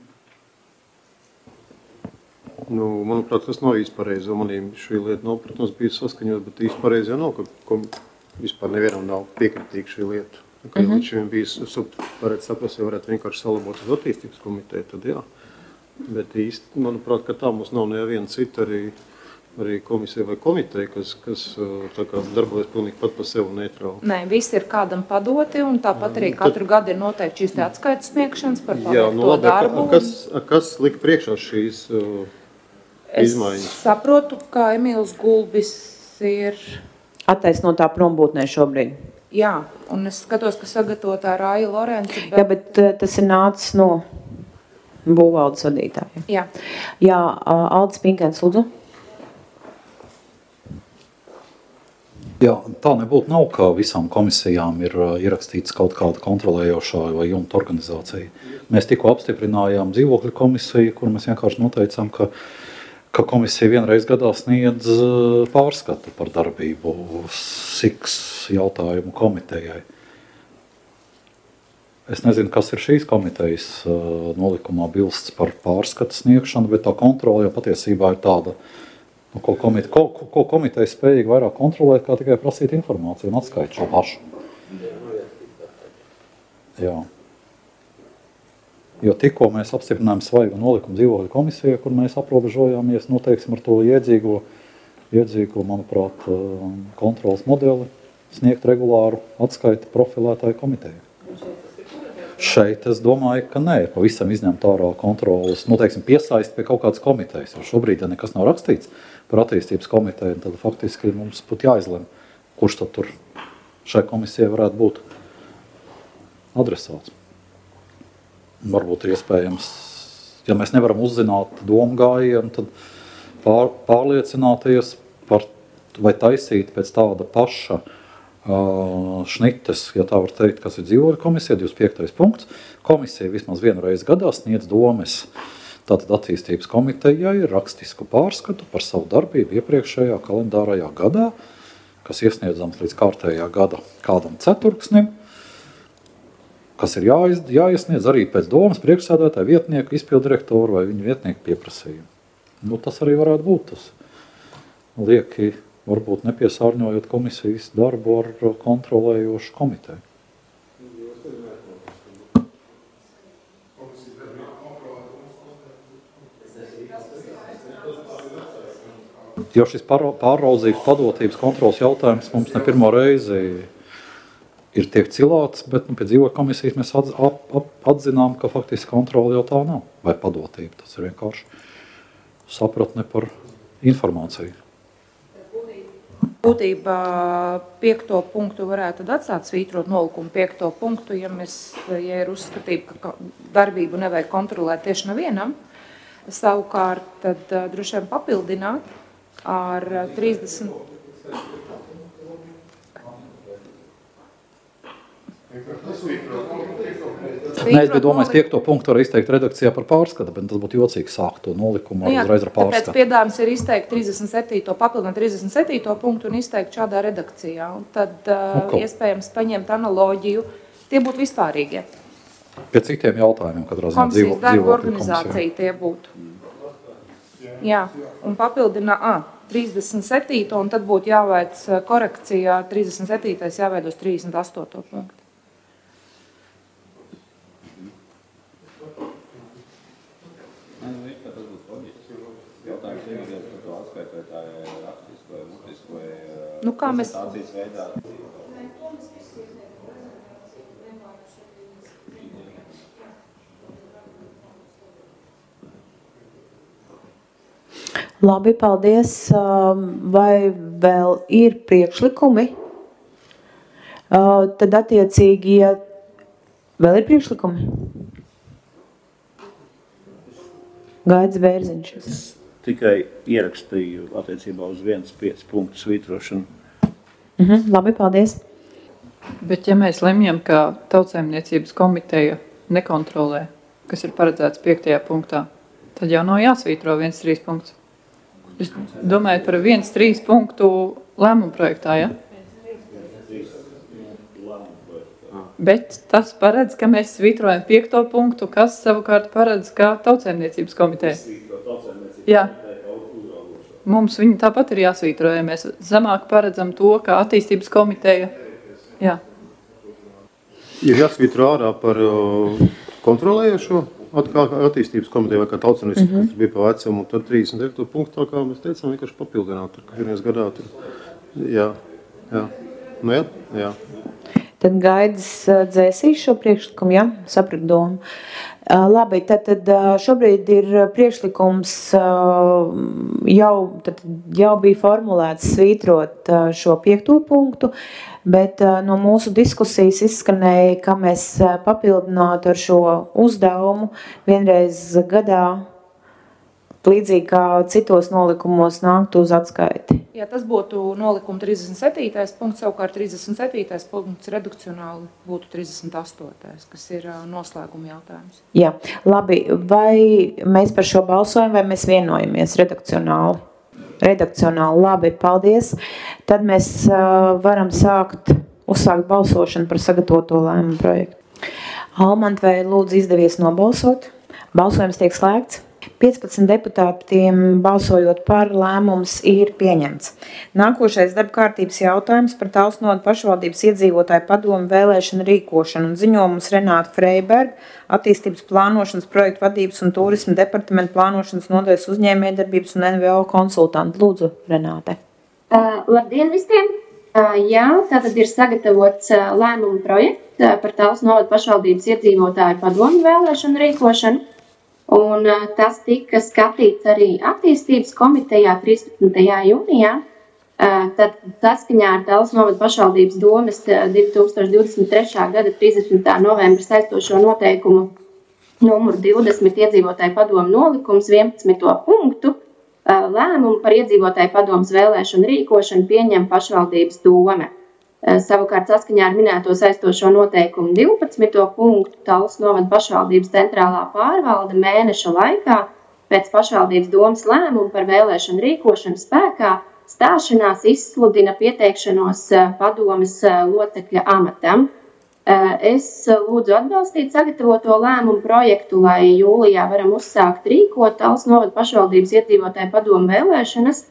Nu, manuprāt, tas nav īsti pareizi. Manīm šī lieta nav, protams, bija saskaņot, bet īsti pareizi jau nav, ka vispār nevienam nav piekritīga šī lieta. Ka mm -hmm. līdz šim bija, varētu saprast, ja varētu vienkārši salabot uz attīstības komiteju, tad jā. Bet īsti, manuprāt, ka tā mums nav neviena cita arī, arī komisija vai komiteja, kas, kas tā kā darbojas pilnīgi pat pa sevi neitrāli. Nē, visi ir kādam padoti, un tāpat arī katru gadu ir noteikti šīs te atskaites sniegšanas par jā, nu, paveikto labi, darbu. Kas, kas lika priekšā šīs Es izmaiņas? saprotu, ka Emīls Gulbis ir... Attaisnotā prombūtnē šobrīd. Jā, un es skatos, ka sagatavotā Rāja Lorenci... Bet... Jā, bet uh, tas ir nācis no būvvaldes vadītāja. Jā. Jā, uh, Aldis Pinkēns, lūdzu. Jā, tā nebūtu nav, ka visām komisijām ir uh, ierakstīts kaut kāda kontrolējošā vai jumta organizācija. Mēs tikko apstiprinājām dzīvokļu komisiju, kur mēs vienkārši noteicām, ka ka komisija vienreiz gadā sniedz pārskatu par darbību S I K S jautājumu komitejai. Es nezinu, kas ir šīs komitejas nolikumā bilsts par pārskatu sniegšanu, bet tā kontrole jau patiesībā ir tāda, nu, ko, komite, ko, ko komiteja spējīgi vairāk kontrolēt, kā tikai prasīt informāciju un atskait šo pašu. Jā. Jo tikko mēs apstiprinājām svaigu nolikumu dzīvokļu komisijā, kur mēs aprobežojāmies, nu, teiksim, ar to iedzīgo, iedzīgo, manuprāt, kontrolas modeli, sniegt regulāru atskaiti profilētāju komiteju. Šeit es domāju, ka nē, pavisam izņemt ārā kontrolas, nu, teiksim, piesaist pie kaut kādas komitejas, jo šobrīd, ja nekas nav rakstīts par attīstības komiteju, tad faktiski mums būtu jāizlem, kurš tad tur šai komisijai varētu būt adresāts. Varbūt ir iespējams, ja mēs nevaram uzzināt domu gājienu, tad pār, pārliecināties par, vai taisīt pēc tāda paša uh, šnites, ja tā var teikt, kas ir dzīvokļu komisija, divdesmit piektais punkts. Komisija vismaz vienu reizi gadā sniedz domes, tātad attīstības komitejai rakstisku pārskatu par savu darbību iepriekšējā kalendārajā gadā, kas iesniedzams līdz kārtējā gada kādam ceturksnim, kas ir jāiz, jāiesniedz arī pēc domas priekšsēdētāja vietnieku, izpildirektoru vai viņa vietnieku pieprasījumu. Nu, tas arī varētu būt tas. Lieki, varbūt nepiesārņojot komisijas darbu ar kontrolējošu komiteju. Jo šis pārraudzības padotības kontrolas jautājums mums ne pirmo reizi ir tiek cilāts, bet nu, pēc dzīvokļu komisijas mēs atz, ap, ap, atzinām, ka faktiski kontrola jau tā nav, vai padotība. Tas ir vienkārši sapratne par informāciju. Būtībā piekto punktu varētu atstāt svītrot nolikumu piekto punktu, ja mēs, ja ir uzskatība, ka darbību nevajag kontrolēt tieši nevienam. Savukārt, tad uh, droši vien papildināt ar trīsdesmit... Nē, es biju domājis, piekto punktu var izteikt redakcijā par pārskatu, bet tas būtu jocīgi sākt to nolikumu nu, jā, uzreiz ar pārskatu. Tāpēc piedāvājums ir izteikt trīsdesmit septīto papildināt trīsdesmit septīto punktu un izteikt šādā redakcijā. Un tad uh, okay. iespējams paņemt analoģiju. Tie būtu vispārīgie. Pie citiem jautājumiem, katrā ziņā dzīvo, komisijas darba dzīvokļu organizācija komisijā. tie būtu. Jā, un papildināt... Ah, trīsdesmit septīto un tad būtu jāveic korekcija, trīsdesmit septītais jāveido uz trīsdesmit astoto punktu. Nu, kā mēs... Labi, paldies. Vai vēl ir priekšlikumi? Tad attiecīgi, ja vēl ir priekšlikumi? Gaidz Bērziņš. Es tikai ierakstīju attiecībā uz viens pieci punktu svītrošanu. Mhm, labi, paldies. Bet ja mēs lemjam, ka Tautsaimniecības komiteja nekontrolē, kas ir paredzēts piektajā punktā, tad jau nav jāsvītro viens trīs punkts. Es domāju par viens trīs punktu lēmumu projektā, ja? Bet tas paredz, ka mēs svītrojam piekto punktu, kas savukārt paredz, ka Tautsaimniecības komiteja. Jā. Mums viņi tāpat ir jāsvītro, ja mēs zemāk paredzam to, ka attīstības komiteja. Jā. Ir jāsvītro ārā par uh, kontrolējošo attīstības komiteja vai kā Tautsaimniecības, mm-hmm. kas bija pa vecumu, un tad trīsdesmit devīto punktu, tā kā mēs teicām, vienkārši papildināt, ka vienreiz gadā tur, jā, jā, nu jā, jā. Tad Gaidis dzēsīs šo priekšlikumu, ja? Sapratu domu. Labi, tad, tad šobrīd ir priekšlikums jau, tad jau bija formulēts svītrot šo piekto punktu, bet no mūsu diskusijas izskanēja, ka mēs papildinātu ar šo uzdevumu vienreiz gadā, līdzīgi kā citos nolikumos nāktu uz atskaiti. Ja tas būtu nolikuma trīsdesmit septītais punkts, savukārt trīsdesmit septītais punkts redukcionāli būtu trīsdesmit astotais, kas ir noslēguma jautājums. Jā, labi, vai mēs par šo balsojam, vai mēs vienojamies redakcionāli? Redakcionāli, labi, paldies. Tad mēs uh, varam sākt, uzsākt balsošanu par sagatavoto lēmumu projektu. Almant, vai lūdzu izdevies nobalsot? Balsojums tiek slēgts. piecpadsmit deputātiem balsojot par, lēmums ir pieņemts. Nākošais darba kārtības jautājums par Talsnodu pašvaldības iedzīvotāju padomu vēlēšanu rīkošanu un ziņojumus Renāta Freiberga, attīstības plānošanas projektu vadības un turisma departamenta plānošanas nodaļas uzņēmējdarbības un N V O konsultanti. Lūdzu, Renāte. Uh, labdien visiem! Uh, jā, tātad ir sagatavots uh, lēmumu projekts uh, par Talsnodu pašvaldības iedzīvotāju padomu vēlēšanu rīkošanu. Un uh, tas tika skatīts arī attīstības komitejā trīspadsmitajā jūnijā. Uh, tad saskaņā ar Talsnovada pašvaldības domes uh, divi tūkstoši divdesmit trešā gada trīsdesmitā novembra saistošo noteikumu numuru divdesmit iedzīvotāju padomu nolikums vienpadsmito punktu uh, lēmumu par iedzīvotāju padomas vēlēšanu rīkošanu pieņem pašvaldības dome. Savukārt saskaņā ar minēto saistošo noteikumu divpadsmito punktu Talsnovada pašvaldības centrālā pārvalde mēneša laikā pēc pašvaldības domes lēmumu par vēlēšanu rīkošanu spēkā stāšanās izsludina pieteikšanos padomes locekļa amatam. Es lūdzu atbalstīt sagatavoto lēmumu projektu, lai jūlijā varam uzsākt rīkot Talsnovada pašvaldības iedzīvotāju padomu vēlēšanas.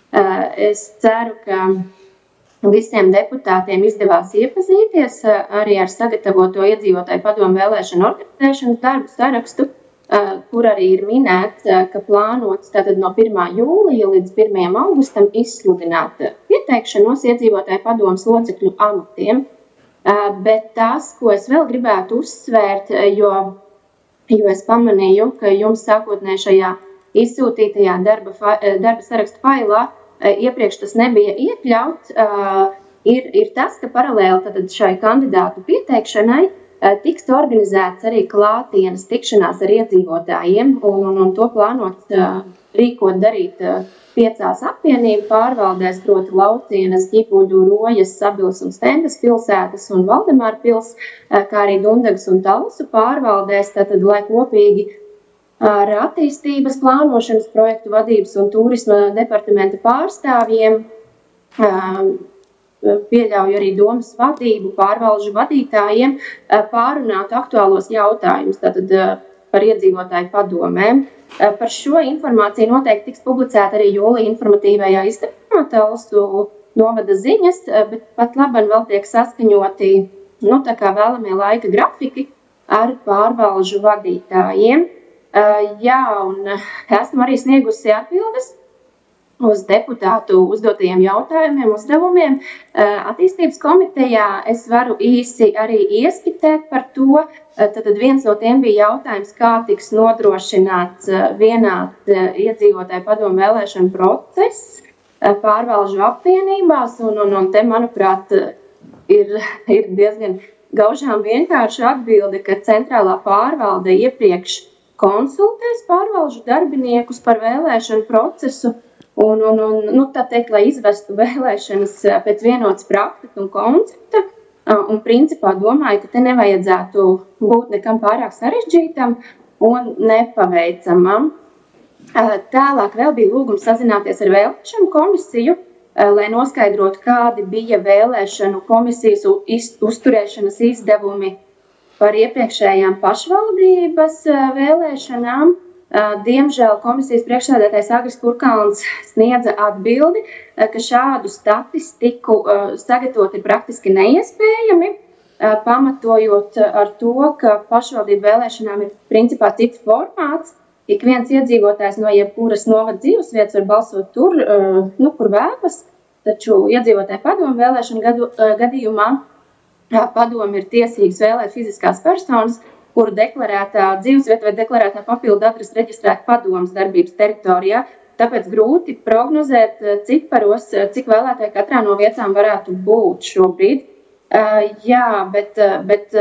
Es ceru, ka visiem deputātiem izdevās iepazīties arī ar sagatavoto iedzīvotāju padomu vēlēšanu organizēšanas darbu sarakstu, kur arī ir minēts, ka plānots tātad no pirmā jūlija līdz pirmajam augustam izsludināt pieteikšanos iedzīvotāju padomas locekļu amatiem. Bet tas, ko es vēl gribētu uzsvērt, jo, jo es pamanīju, ka jums sākotnēji šajā izsūtītajā darba, darba sarakstu failā iepriekš tas nebija iekļauts, ir, ir tas, ka paralēli tātad šai kandidātu pieteikšanai tiks organizēts arī klātienes tikšanās ar iedzīvotājiem, un, un, un to plānots rīkot darīt piecās apvienību pārvaldēs, proti Laucienas, Ģibuļu, Rojas, Sabils un Stendas pilsētas un Valdemāra pils, kā arī Dundagas un Talsu pārvaldēs, tātad, lai kopīgi ar attīstības plānošanas projektu vadības un turisma departamenta pārstāvjiem, pieļauju arī domas vadību, pārvalžu vadītājiem, pārunāt aktuālos jautājumus. Tātad par iedzīvotāju padomēm. Par šo informāciju noteikti tiks publicēta arī jūlija informatīvajā izdevumā Talsu novada ziņas, bet pat labam vēl tiek saskaņoti nu, tā kā vēlamie laika grafiki ar pārvalžu vadītājiem. Jā, un esmu arī sniegusi atbildes uz deputātu uzdotajiem jautājumiem, uzdevumiem. Attīstības komitejā es varu īsi arī ieskicēt par to. Tad viens no tiem bija jautājums, kā tiks nodrošināts vienāds iedzīvotāju padomu vēlēšanu process pārvalžu apvienībās. Un, un, un te, manuprāt, ir, ir diezgan gaužām vienkārša atbilde, ka centrālā pārvalde iepriekš konsultēs pārvalžu darbiniekus par vēlēšanu procesu. Un, un, un, nu, tā teikt, lai izvestu vēlēšanas pēc vienotas praktikas un koncepta. Un principā domāju, ka te nevajadzētu būt nekam pārāk sarežģītam un nepaveicamam. Tālāk vēl bija lūgums sazināties ar vēlēšanu komisiju, lai noskaidrotu, kādi bija vēlēšanu komisijas uzturēšanas izdevumi par iepriekšējām pašvaldības vēlēšanām. Diemžēl komisijas priekšsēdētājs Agris Kurkalns sniedza atbildi, ka šādu statistiku sagatavot ir praktiski neiespējami, pamatojot ar to, ka pašvaldību vēlēšanām ir principā cits formāts. Ik viens iedzīvotājs no jebkuras novada dzīvesvietas var balsot tur, nu, kur vēlas, taču iedzīvotāju padomu vēlēšanu gadu, gadījumā padomu ir tiesīgs vēlēt fiziskās personas, kuru deklarētā dzīvesvieta vai deklarētā papildu adrese reģistrēta padomas darbības teritorijā. Tāpēc grūti prognozēt ciparos, cik vēlētāji katrā no vietām varētu būt šobrīd. Uh, jā, bet, bet,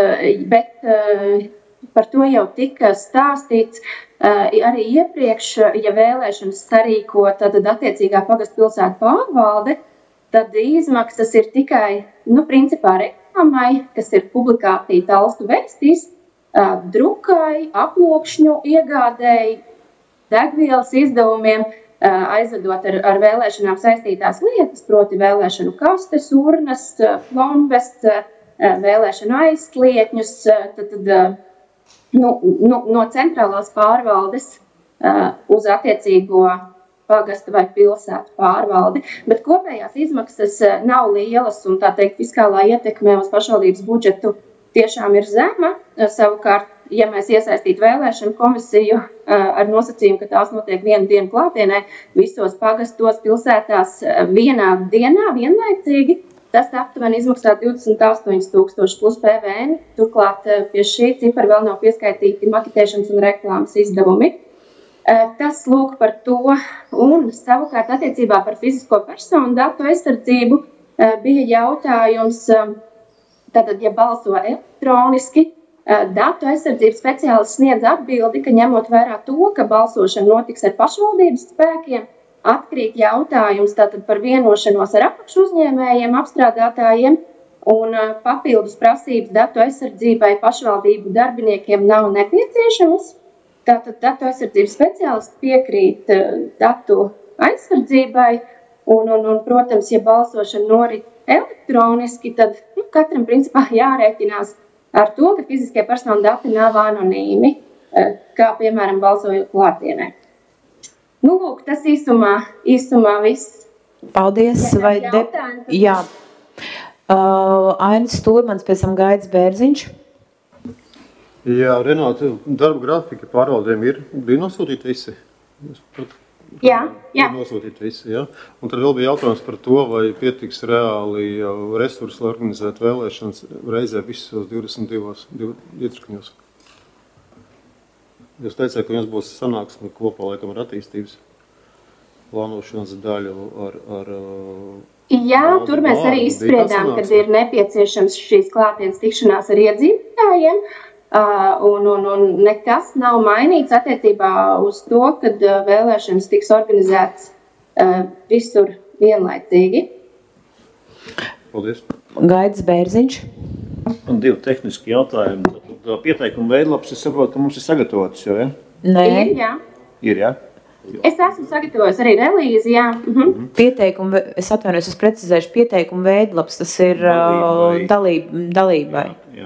bet par to jau tika stāstīts uh, arī iepriekš, ja vēlēšanas sarīko tad attiecīgā pagastu pilsētu pārvalde, tad izmaksas ir tikai, nu, principā reklāmai, kas ir publikācija Talstu vēstīs, drukai, aploksņu iegādēji, degvielas izdevumiem, aizvedot ar, ar vēlēšanām saistītās lietas, proti vēlēšanu kastes, urnas, plombes, vēlēšanu aizslietņus, tad, tad, nu, nu, no centrālās pārvaldes uz attiecīgo pagasta vai pilsētu pārvaldi. Bet kopējās izmaksas nav lielas un, tā teikt, fiskālā ietekme uz pašvaldības budžetu tiešām ir zema. Savukārt, ja mēs iesaistītu vēlēšanu komisiju ar nosacījumu, ka tās notiek vienu dienu klātienē, visos pagastos, pilsētās vienā dienā, vienlaicīgi, tas aptuveni izmaksā divdesmit astoņi tūkstoši plus P V N. Turklāt pie šī cipara vēl nav pieskaitīti maketēšanas un reklāmas izdevumi. Tas lūk par to. Un savukārt attiecībā par fizisko personu datu aizsardzību bija jautājums. Tātad, ja balso elektroniski, datu aizsardzības speciālists sniedz atbildi, ka ņemot vērā to, ka balsošana notiks ar pašvaldības spēkiem, atkrīt jautājums tātad par vienošanos ar apakšu uzņēmējiem, apstrādātājiem un papildus prasības datu aizsardzībai pašvaldību darbiniekiem nav nepieciešamas. Tātad datu aizsardzības speciālists piekrīt datu aizsardzībai un, un, un protams, ja balsošana norit elektroniski, tad nu, katram principā jārēķinās ar to, ka fiziskie personu dati nav anonīmi, kā piemēram balsojot klātienē. Nu, lūk, tas īsumā, īsumā viss. Paldies. Ja vai de... Jā. Uh, Ainis Stūrmans, pēc tam Gaidis Bērziņš. Jā, Renāta, darba grafika pārvaldēm ir, bija nosūtīti visi? Jā, jā. Nosūtīt visi, jā. Un tad vēl bija jautājums par to, vai pietiks reāli resursi, lai organizētu vēlēšanas reizē visos divdesmit divos ietrikņos. Jūs teicāt, ka jums būs sanāksme kopā, laikam, ar attīstības plānošanas daļu ar... ar Jā, tur mēs arī izspriedām, kad ir nepieciešams šīs klātienes tikšanās ar iedzīvotājiem. Uh, un, un, un nekas nav mainīts attiecībā uz to, kad uh, vēlēšanas tiks organizētas uh, visur vienlaicīgi. Paldies. Gaidis Bērziņš. Un divi tehniski jautājumi. Pieteikuma veidlaps, es saprotu, ka mums ir sagatavots jau, ja? Nē. Ir, jā. Ir, jā? Es esmu sagatavojis arī relīzi, jā. Mhm. Pieteikumu, es atvainojos, es precizēšu, pieteikumu veidlaps, tas ir dalībai. dalībai. Jā.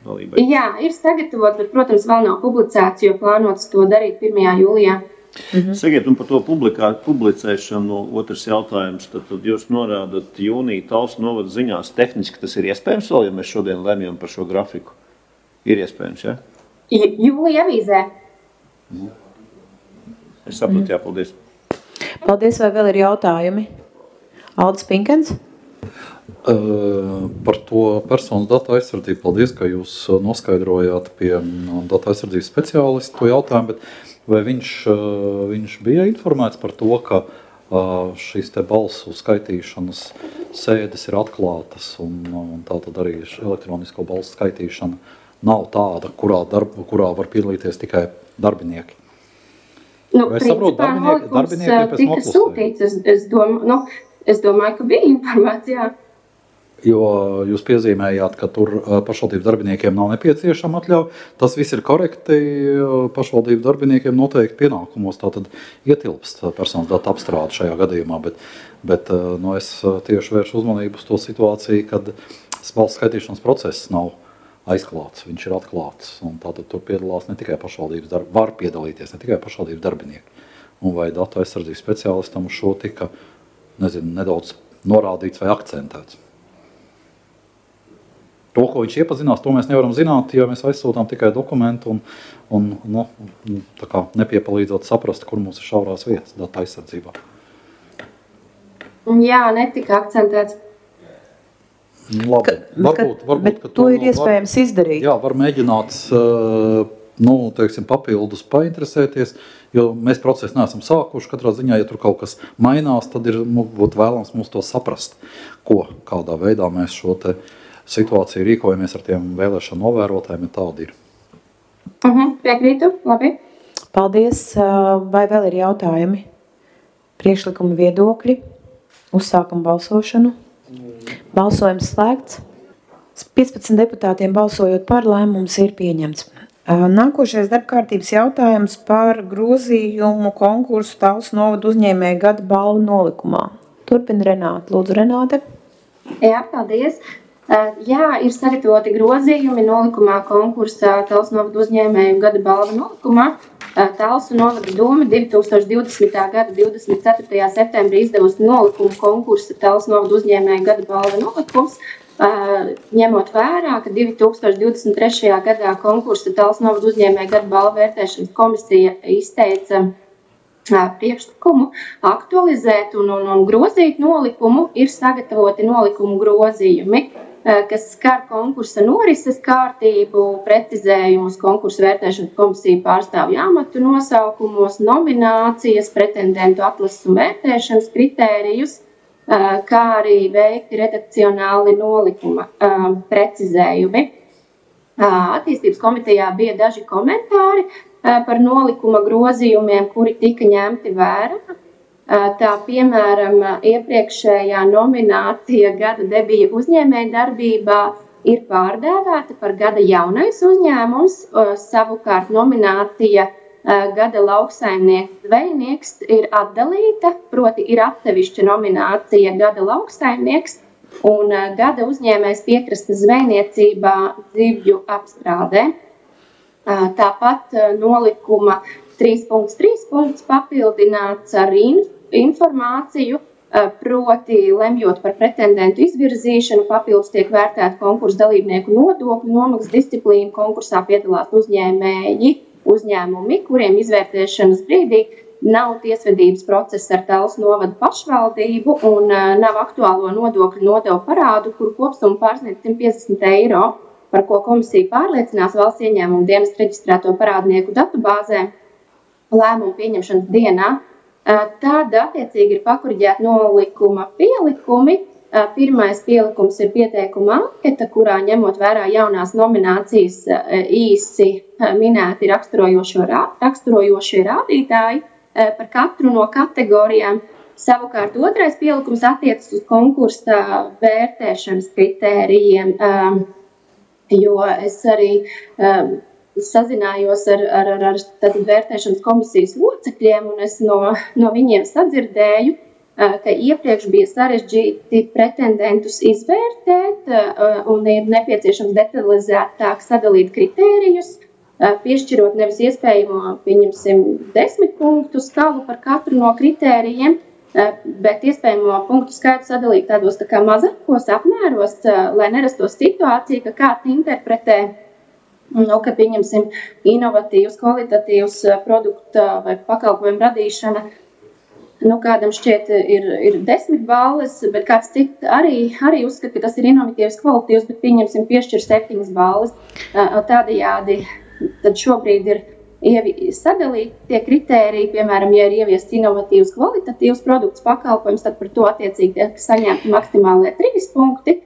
dalībai? Jā, ir sagatavots, bet, protams, vēl nav publicēts, jo plānots to darīt pirmajā jūlijā. Mhm. Sakiet, un par to publikā, publicēšanu otrs jautājums, tad, tad jūs norādat jūnija Talsu novada ziņās tehniski tas ir iespējams vēl, ja mēs šodien lemjam par šo grafiku? Ir iespējams, ja? Jūlija avīzē. Mhm. Es sapratu, jā, paldies. Paldies, vai vēl ir jautājumi? Aldis Pinkens? Uh, par to personas datu aizsardzību. Paldies, ka jūs noskaidrojāt pie datu aizsardzības speciālistu to jautājumu, bet vai viņš, uh, viņš bija informēts par to, ka uh, šīs te balsu skaitīšanas sēdes ir atklātas un, un tā tad arī elektronisko balsu skaitīšana nav tāda, kurā, darba, kurā var piedalīties tikai darbinieki? Nu, Vai saprot, principā darbinieki, darbinieki ir pēc tika sūtīts, es, es, dom, nu, es domāju, ka bija informācija. Jo jūs piezīmējāt, ka tur pašvaldības darbiniekiem nav nepieciešama atļauja. Tas viss ir korekti. Pašvaldības darbiniekiem noteikti pienākumos tātad ietilpst personas datu apstrāde šajā gadījumā, bet, bet nu, es tieši vēršu uzmanību uz to situāciju, kad balsu skaitīšanas process nav aizklāts, viņš ir atklāts, un tātad tur piedalās ne tikai pašvaldības darbi, var piedalīties ne tikai pašvaldības darbinieki. Un vai datu aizsardzības speciālistam uz šo tika, nezinu, nedaudz norādīts vai akcentēts. To, ko viņš iepazinās, to mēs nevaram zināt, jo mēs aizsūtām tikai dokumentu un, un nu, tā kā nepiepalīdzot saprast, kur mums ir šaurās vietas datu aizsardzībā. Jā, netika akcentēts. Labi, varbūt, varbūt, bet ka to ir var, iespējams izdarīt. Jā, var mēģināt nu, teiksim, papildus painteresēties, jo mēs procesu neesam sākuši. Katrā ziņā, ja tur kaut kas mainās, tad ir būtu vēlams mums to saprast, ko, kādā veidā mēs šo te situāciju rīkojamies ar tiem vēlēšanu novērotājiem, ja tādi ir. Uh-huh, piekrītu, labi. Paldies. Vai vēl ir jautājumi? Priekšlikumi, viedokļi? Uzsākam balsošanu. Balsojums slēgts. piecpadsmit deputātiem balsojot par, lēmums ir pieņemts. Nākošais darbkārtības jautājums par grozījumu konkursu Talsu novada uzņēmēju gada balvu nolikumā. Turpina Renāte. Lūdzu, Renāte. Jā, paldies. Jā, ir sagatavoti grozījumi nolikumā konkursā Talsu novada uzņēmēju gada balvu nolikumā. Talsu novada doma divi tūkstoši divdesmitā gada divdesmit ceturtajā septembrī izdevusi nolikumu konkursa Talsu novada uzņēmēju gada balva nolikums, ņemot vērā, ka divi tūkstoši divdesmit trešajā gadā konkursa Talsu novada uzņēmēju gada balvu vērtēšanas komisija izteica priekšlikumu aktualizēt un, un, un grozīt nolikumu, ir sagatavoti nolikumu grozījumi, kas skar konkursa norises kārtību, precizējumus konkursa vērtēšanas komisiju pārstāvju amatu nosaukumos, nominācijas, pretendentu atlases un vērtēšanas kritērijus, kā arī veikti redakcionāli nolikuma precizējumi. Attīstības komitejā bija daži komentāri par nolikuma grozījumiem, kuri tika ņemti vērā. Tā, piemēram, iepriekšējā nominācija gada debija uzņēmēja darbībā ir pārdēvēta par gada jaunais uzņēmums, savukārt nominācija gada lauksaimnieks zvejnieks ir atdalīta, proti ir atsevišķa nominācija gada lauksaimnieks un gada uzņēmējs piekrastes zvejniecībā zivju apstrādē. Tāpat nolikuma trīs punkts trīs punkts papildināts ar informāciju, proti lemjot par pretendentu izvirzīšanu, papildus tiek vērtēta konkursa dalībnieku nodokļu nomaksas disciplīna, konkursā piedalās uzņēmēji, uzņēmumi, kuriem izvērtēšanas brīdī nav tiesvedības process ar Talsu novada pašvaldību un nav aktuālo nodokļu nodevu parādu, kuru kopsumu pārsniedz simt piecdesmit eiro, par ko komisija pārliecinās valsts ieņēmumu dienas reģistrēto parādnieku datubāzē lēmumu pieņemšanas dienā. Tad attiecīgi ir pakuriģēti nolikuma pielikumi. Pirmais pielikums ir pieteikuma anketa, kurā ņemot vērā jaunās nominācijas īsi minēti raksturojošie rādītāji par katru no kategorijām. Savukārt otrais pielikums attiecas uz konkursa vērtēšanas kritērijiem, jo es arī sazinājos ar, ar, ar, ar vērtēšanas komisijas locekļiem, un es no, no viņiem sadzirdēju, ka iepriekš bija sarežģīti pretendentus izvērtēt un ir nepieciešams detalizētāk sadalīt kritērijus, piešķirot nevis iespējamo, pieņemsim, desmit punktu skalu par katru no kritērijiem, bet iespējamo punktu skaitu sadalīt tādos tā kā mazākos apmēros, lai nerastos situācija, ka kāds interpretē, nu, ka, pieņemsim, inovatīvs, kvalitatīvs produkta vai pakalpojumu radīšana, nu, kādam šķiet ir, ir desmit balles, bet kāds cits arī, arī uzskata, ka tas ir inovatīvs, kvalitīvs, bet pieņemsim piešķir septiņas balles. Tādējādi tad šobrīd ir ievi, sadalīti tie kritēriji, piemēram, ja ir ieviests inovatīvs, kvalitatīvs produkts, pakalpojums, tad par to attiecīgi tiek saņemti maksimālie trīs punkti.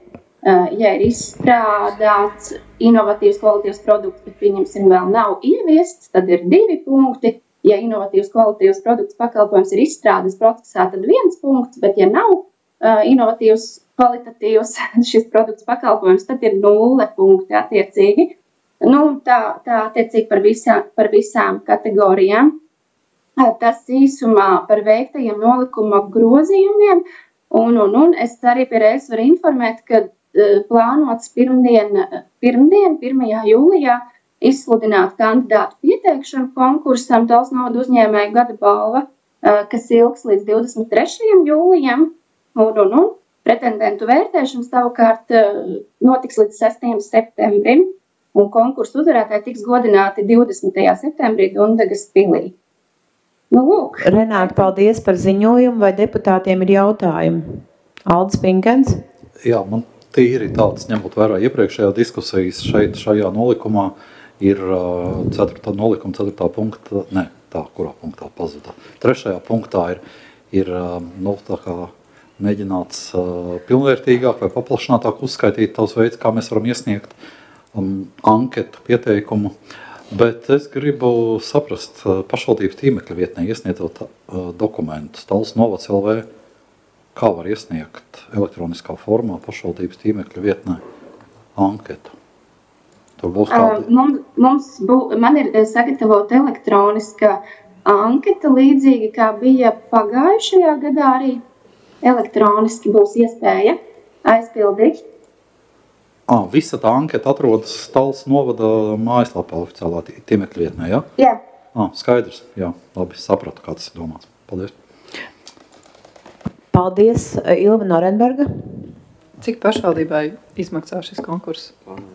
Ja ir izstrādāts inovatīvs, kvalitīvs produkts, bet, pieņemsim, vēl nav ieviests, tad ir divi punkti. Ja inovatīvs, kvalitīvs produkts, pakalpojums ir izstrādes procesā, tad viens punkts, bet ja nav uh, inovatīvs, kvalitatīvs šis produkts, pakalpojums, tad ir nulle punkti attiecīgi. Nu, tā, tā attiecīgi par, visā, par visām kategorijām. Uh, tas īsumā par veiktajiem nolikuma grozījumiem, un, un, un es arī pie reizes varu informēt, ka uh, plānots pirmdien, pirmdien, pirmajā jūlijā, izsludināt kandidātu pieteikšanu konkursam Talsu novada uzņēmēju gada balva, kas ilgs līdz divdesmit trešajam jūlijam, un, un, un pretendentu vērtēšana savukārt notiks līdz sestajam septembrim, un konkursu uzvarētāji tiks godināti divdesmitajā septembrī Dundagas pilī. Nu, lūk. Renāta, paldies par ziņojumu, vai deputātiem ir jautājumi? Aldis Pinkens? Jā, man tīri tāds, ņemot vērā iepriekšējā diskusijas šeit, šajā nolikumā, ir ceturtā nolikuma, ceturtā punkta, ne, tā, kurā punktā pazuda. Trešajā punktā ir, ir nu, tā kā mēģināts pilnvērtīgāk vai paplašinātāk uzskaitīt tos veids, kā mēs varam iesniegt um, anketu, pieteikumu. Bet es gribu saprast pašvaldības tīmekļa vietnē iesniedzot uh, dokumentus. Talsu novads L V, kā var iesniegt elektroniskā formā pašvaldības tīmekļa vietnē anketu. Uh, mums, mums bū, man ir sagatavota elektroniska anketa, līdzīgi kā bija pagājušajā gadā, arī elektroniski būs iespēja aizpildīt. Ah, visa tā anketa atrodas Talsu novada mājaslapā oficiālā tīmekļa vietnē, ja? Jā. Ah, skaidrs, jā, labi, sapratu, kā tas ir domāts. Paldies. Paldies, Ilva Norenberga. Cik pašvaldībai izmaksā šis konkurss?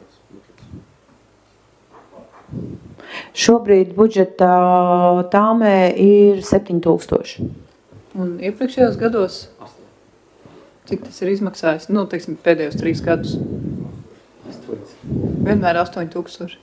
Šobrīd budžeta tāmē ir septiņi tūkstoši. Un iepriekšējos gados, cik tas ir izmaksājis? Nu, teiksim, pēdējos trīs gadus. Vienmēr astoņi tūkstoši.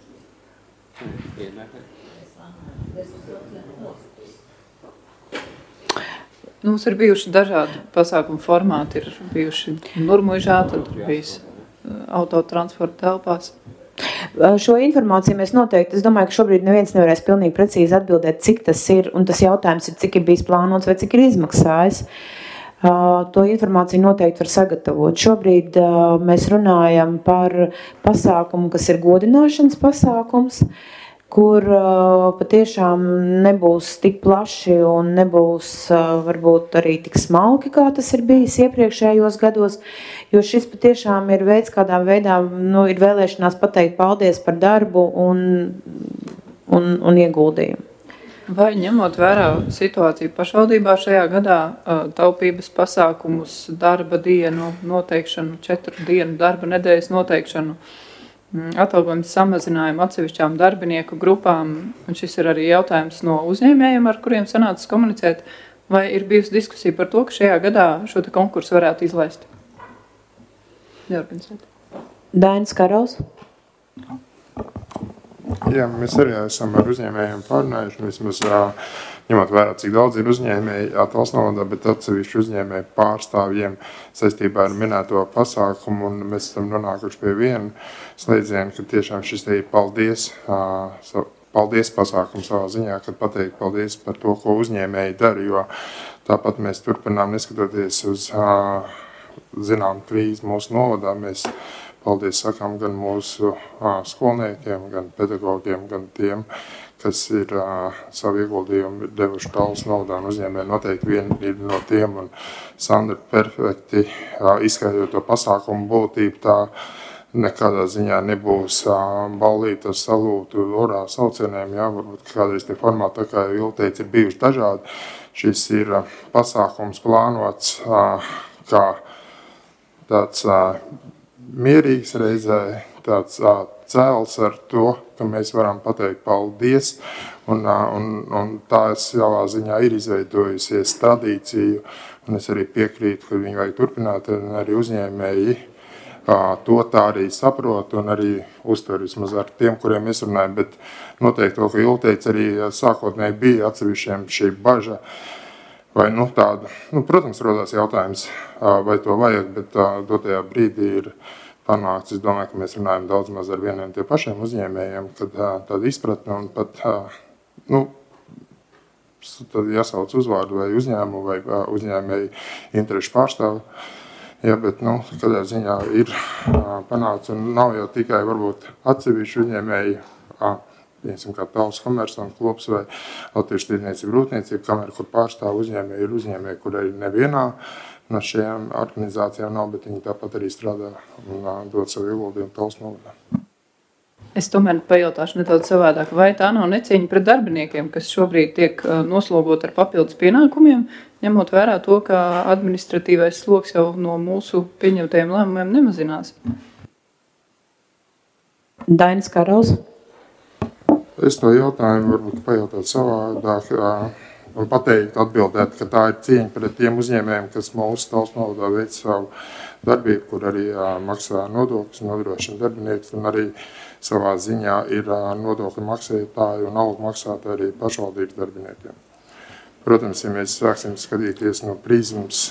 Nu, mums ir bijuši dažādi pasākumu formāti. Ir bijuši Nurmuižā, tad ir bijis autotransporta telpās. Šo informāciju mēs noteikti, es domāju, ka šobrīd neviens nevarēs pilnīgi precīzi atbildēt, cik tas ir, un tas jautājums ir, cik ir bijis plānots vai cik ir izmaksājis. To informāciju noteikti var sagatavot. Šobrīd mēs runājam par pasākumu, kas ir godināšanas pasākums, kur patiešām nebūs tik plaši un nebūs varbūt arī tik smalki, kā tas ir bijis iepriekšējos gados, jo šis patiešām ir veids, kādā veidā nu, ir vēlēšanās pateikt paldies par darbu un, un, un ieguldījumu. Vai ņemot vērā situāciju pašvaldībā šajā gadā, taupības pasākumus, darba dienu noteikšanu, četru dienu darba nedēļas noteikšanu, atalgojuma samazinājumu atsevišķām darbinieku grupām, un šis ir arī jautājums no uzņēmējiem, ar kuriem sanācis komunicēt, vai ir bijusi diskusija par to, ka šajā gadā šo te konkursu varētu izlaist? Neorganizēt. Dainis Karaus. Jā, mēs arī esam ar uzņēmējiem pārunājuši, vismaz ņemot vērā, cik daudz ir uzņēmēji Talsu novadā, bet atsevišķi uzņēmēji pārstāvjiem saistībā ar minēto pasākumu, un mēs esam nonākuši pie viena slēdziena, ka tiešām šis te ir paldies, paldies pasākumu savā ziņā, kad pateikt paldies par to, ko uzņēmēji dara, jo tāpat mēs turpinām neskatoties uz zinām krīzi mūsu novadā, mēs paldies sakām gan mūsu ā, skolniekiem, gan pedagogiem, gan tiem, kas ir uh, savu ieguldījumu devuši Tallas novadā un uzņēmēji noteikti viena ir no tiem. Un Sandra perfekti uh, izskaidrot to pasākumu būtību, tā nekādā ziņā nebūs uh, ballīta ar salūtu orā saucieniem. Jā, varbūt kādreiz tie formāti, tā kā jau teica, ir bijuši dažādi. Šis ir uh, pasākums plānots uh, kā tāds uh, mierīgs reizē, tāds uh, cēls ar to, ka mēs varam pateikt paldies, un, un, un tā savā ziņā ir izveidojusies tradīciju, un es arī piekrītu, ka viņi vajag turpināt, un arī uzņēmēji to tā arī saprot, un arī uztver vismaz ar tiem, kuriem mēs runājam, bet noteikti to, ka Ilteic arī sākotnēji bija atsevišķiem šī baža, vai nu tāda, nu, protams, rodās jautājums, vai to vajag, bet dotajā brīdī ir panākts. Es domāju, ka mēs runājam daudz maz ar vieniem tie pašiem uzņēmējiem, kad tāda izpratne un pat, nu, tad jāsauc uzvārdu vai uzņēmumu vai uzņēmēju interešu pārstāvu. Jā, bet, nu, kādā ziņā ir panākts un nav jau tikai varbūt atsevišķi uzņēmēji, piemēram, kā Tallas Komersantu klubs vai Latviešu tirdzniecība rūpniecība, kamēr, kur pārstāv uzņēmēji, ir uzņēmēji, kur arī nevienā no šiem organizācijām nav, bet viņi tāpat arī strādā un dod savu ieguldījumu Tallas novadā. Es tomēr pajautāšu nedaudz savādāk, vai tā nav necieņa pret darbiniekiem, kas šobrīd tiek noslogot ar papildus pienākumiem, ņemot vērā to, ka administratīvais sloks jau no mūsu pieņemtajiem lēmumiem nemazinās? Dainis Karls. Es to jautājumu varbūt pajautāt savādāk. Un pateikt, atbildēt, ka tā ir cieņa pret tiem uzņēmējiem, kas mūsu Tallas novadā veic savu darbību, kur arī jā, maksā nodokļus, nodrošina darbinieks, un arī savā ziņā ir nodokļu maksātāji un algu maksātāji arī pašvaldības darbiniekiem. Protams, ja mēs sāksim skatīties no prizmas,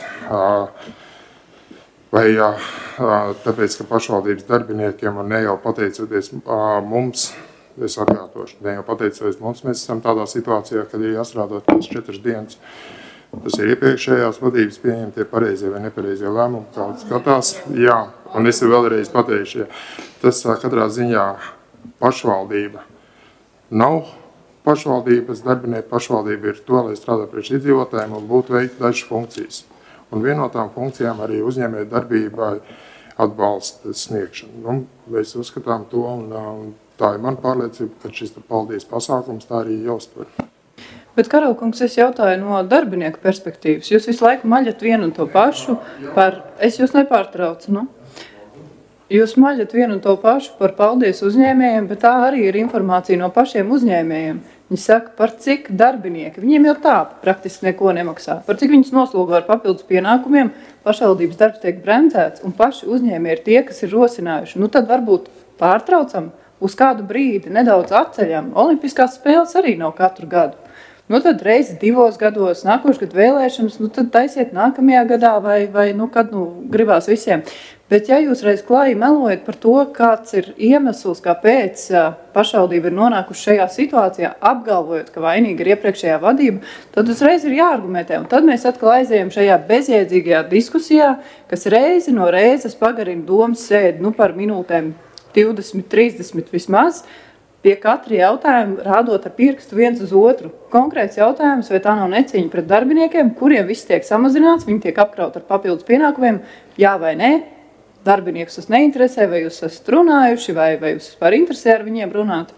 vai jā, tāpēc, ka pašvaldības darbiniekiem un ne jau pateicoties mums, es atkārtošu, ne jau pateicoties mums, mēs esam tādā situācijā, kad ir jāstrādā tās četras dienas. Tas ir iepriekšējās vadības pieņemtie pareizie vai nepareizie lēmumi, kāds skatās. Jā, un es vēlreiz pateikšu, ja tas katrā ziņā pašvaldība nav pašvaldības, darbinieku pašvaldība ir to, lai strādā priekš iedzīvotājiem un būtu veikt dažas funkcijas. Un viena no tām funkcijām arī uzņēmēju darbībai atbalsta sniegšana. Nu, mēs uzskatām to un, un tā ir man pārliecība, ka šis paldies pasākums tā arī jāuztver. Bet, Karalkungs, es jautāju no darbinieku perspektīvas. Jūs visu laiku maļat vienu un to pašu par, es jūs nepārtraucu, nu? Jūs maļat vienu un to pašu par paldies uzņēmējiem, bet tā arī ir informācija no pašiem uzņēmējiem. Viņi saka, par cik darbinieki, viņiem jau tā praktiski neko nemaksā, par cik viņus noslogo ar papildus pienākumiem, pašvaldības darbs tiek bremzēts un paši uzņēmēji ir tie, kas ir rosinājuši. Nu tad varbūt pārtraucam, uz kādu brīdi nedaudz atceļam. Olimpiskās spēles arī nav katru gadu. Nu tad reizi divos gados, nākošu gadu vēlēšanas, nu tad taisiet nākamajā gadā vai, vai nu kad nu gribās visiem. Bet ja jūs reiz klāji melojat par to, kāds ir iemesls, kāpēc pašvaldība ir nonākuši šajā situācijā, apgalvojot, ka vainīga ir iepriekšējā vadība, tad uzreiz ir jāargumentē. Un tad mēs atkal aizējam šajā bezjēdzīgajā diskusijā, kas reizi no reizes pagarina domas sēdi, nu par minūtēm divdesmit, trīsdesmit vismaz, pie katra jautājuma rādot ar pirkstu viens uz otru. Konkrēts jautājums, vai tā nav necieņa pret darbiniekiem, kuriem viss tiek samazināts, viņi tiek apkraut ar papildus pienākumiem, jā vai nē, darbiniekus tas neinteresē, vai jūs esat runājuši, vai, vai jūs vispār interesē ar viņiem runāt?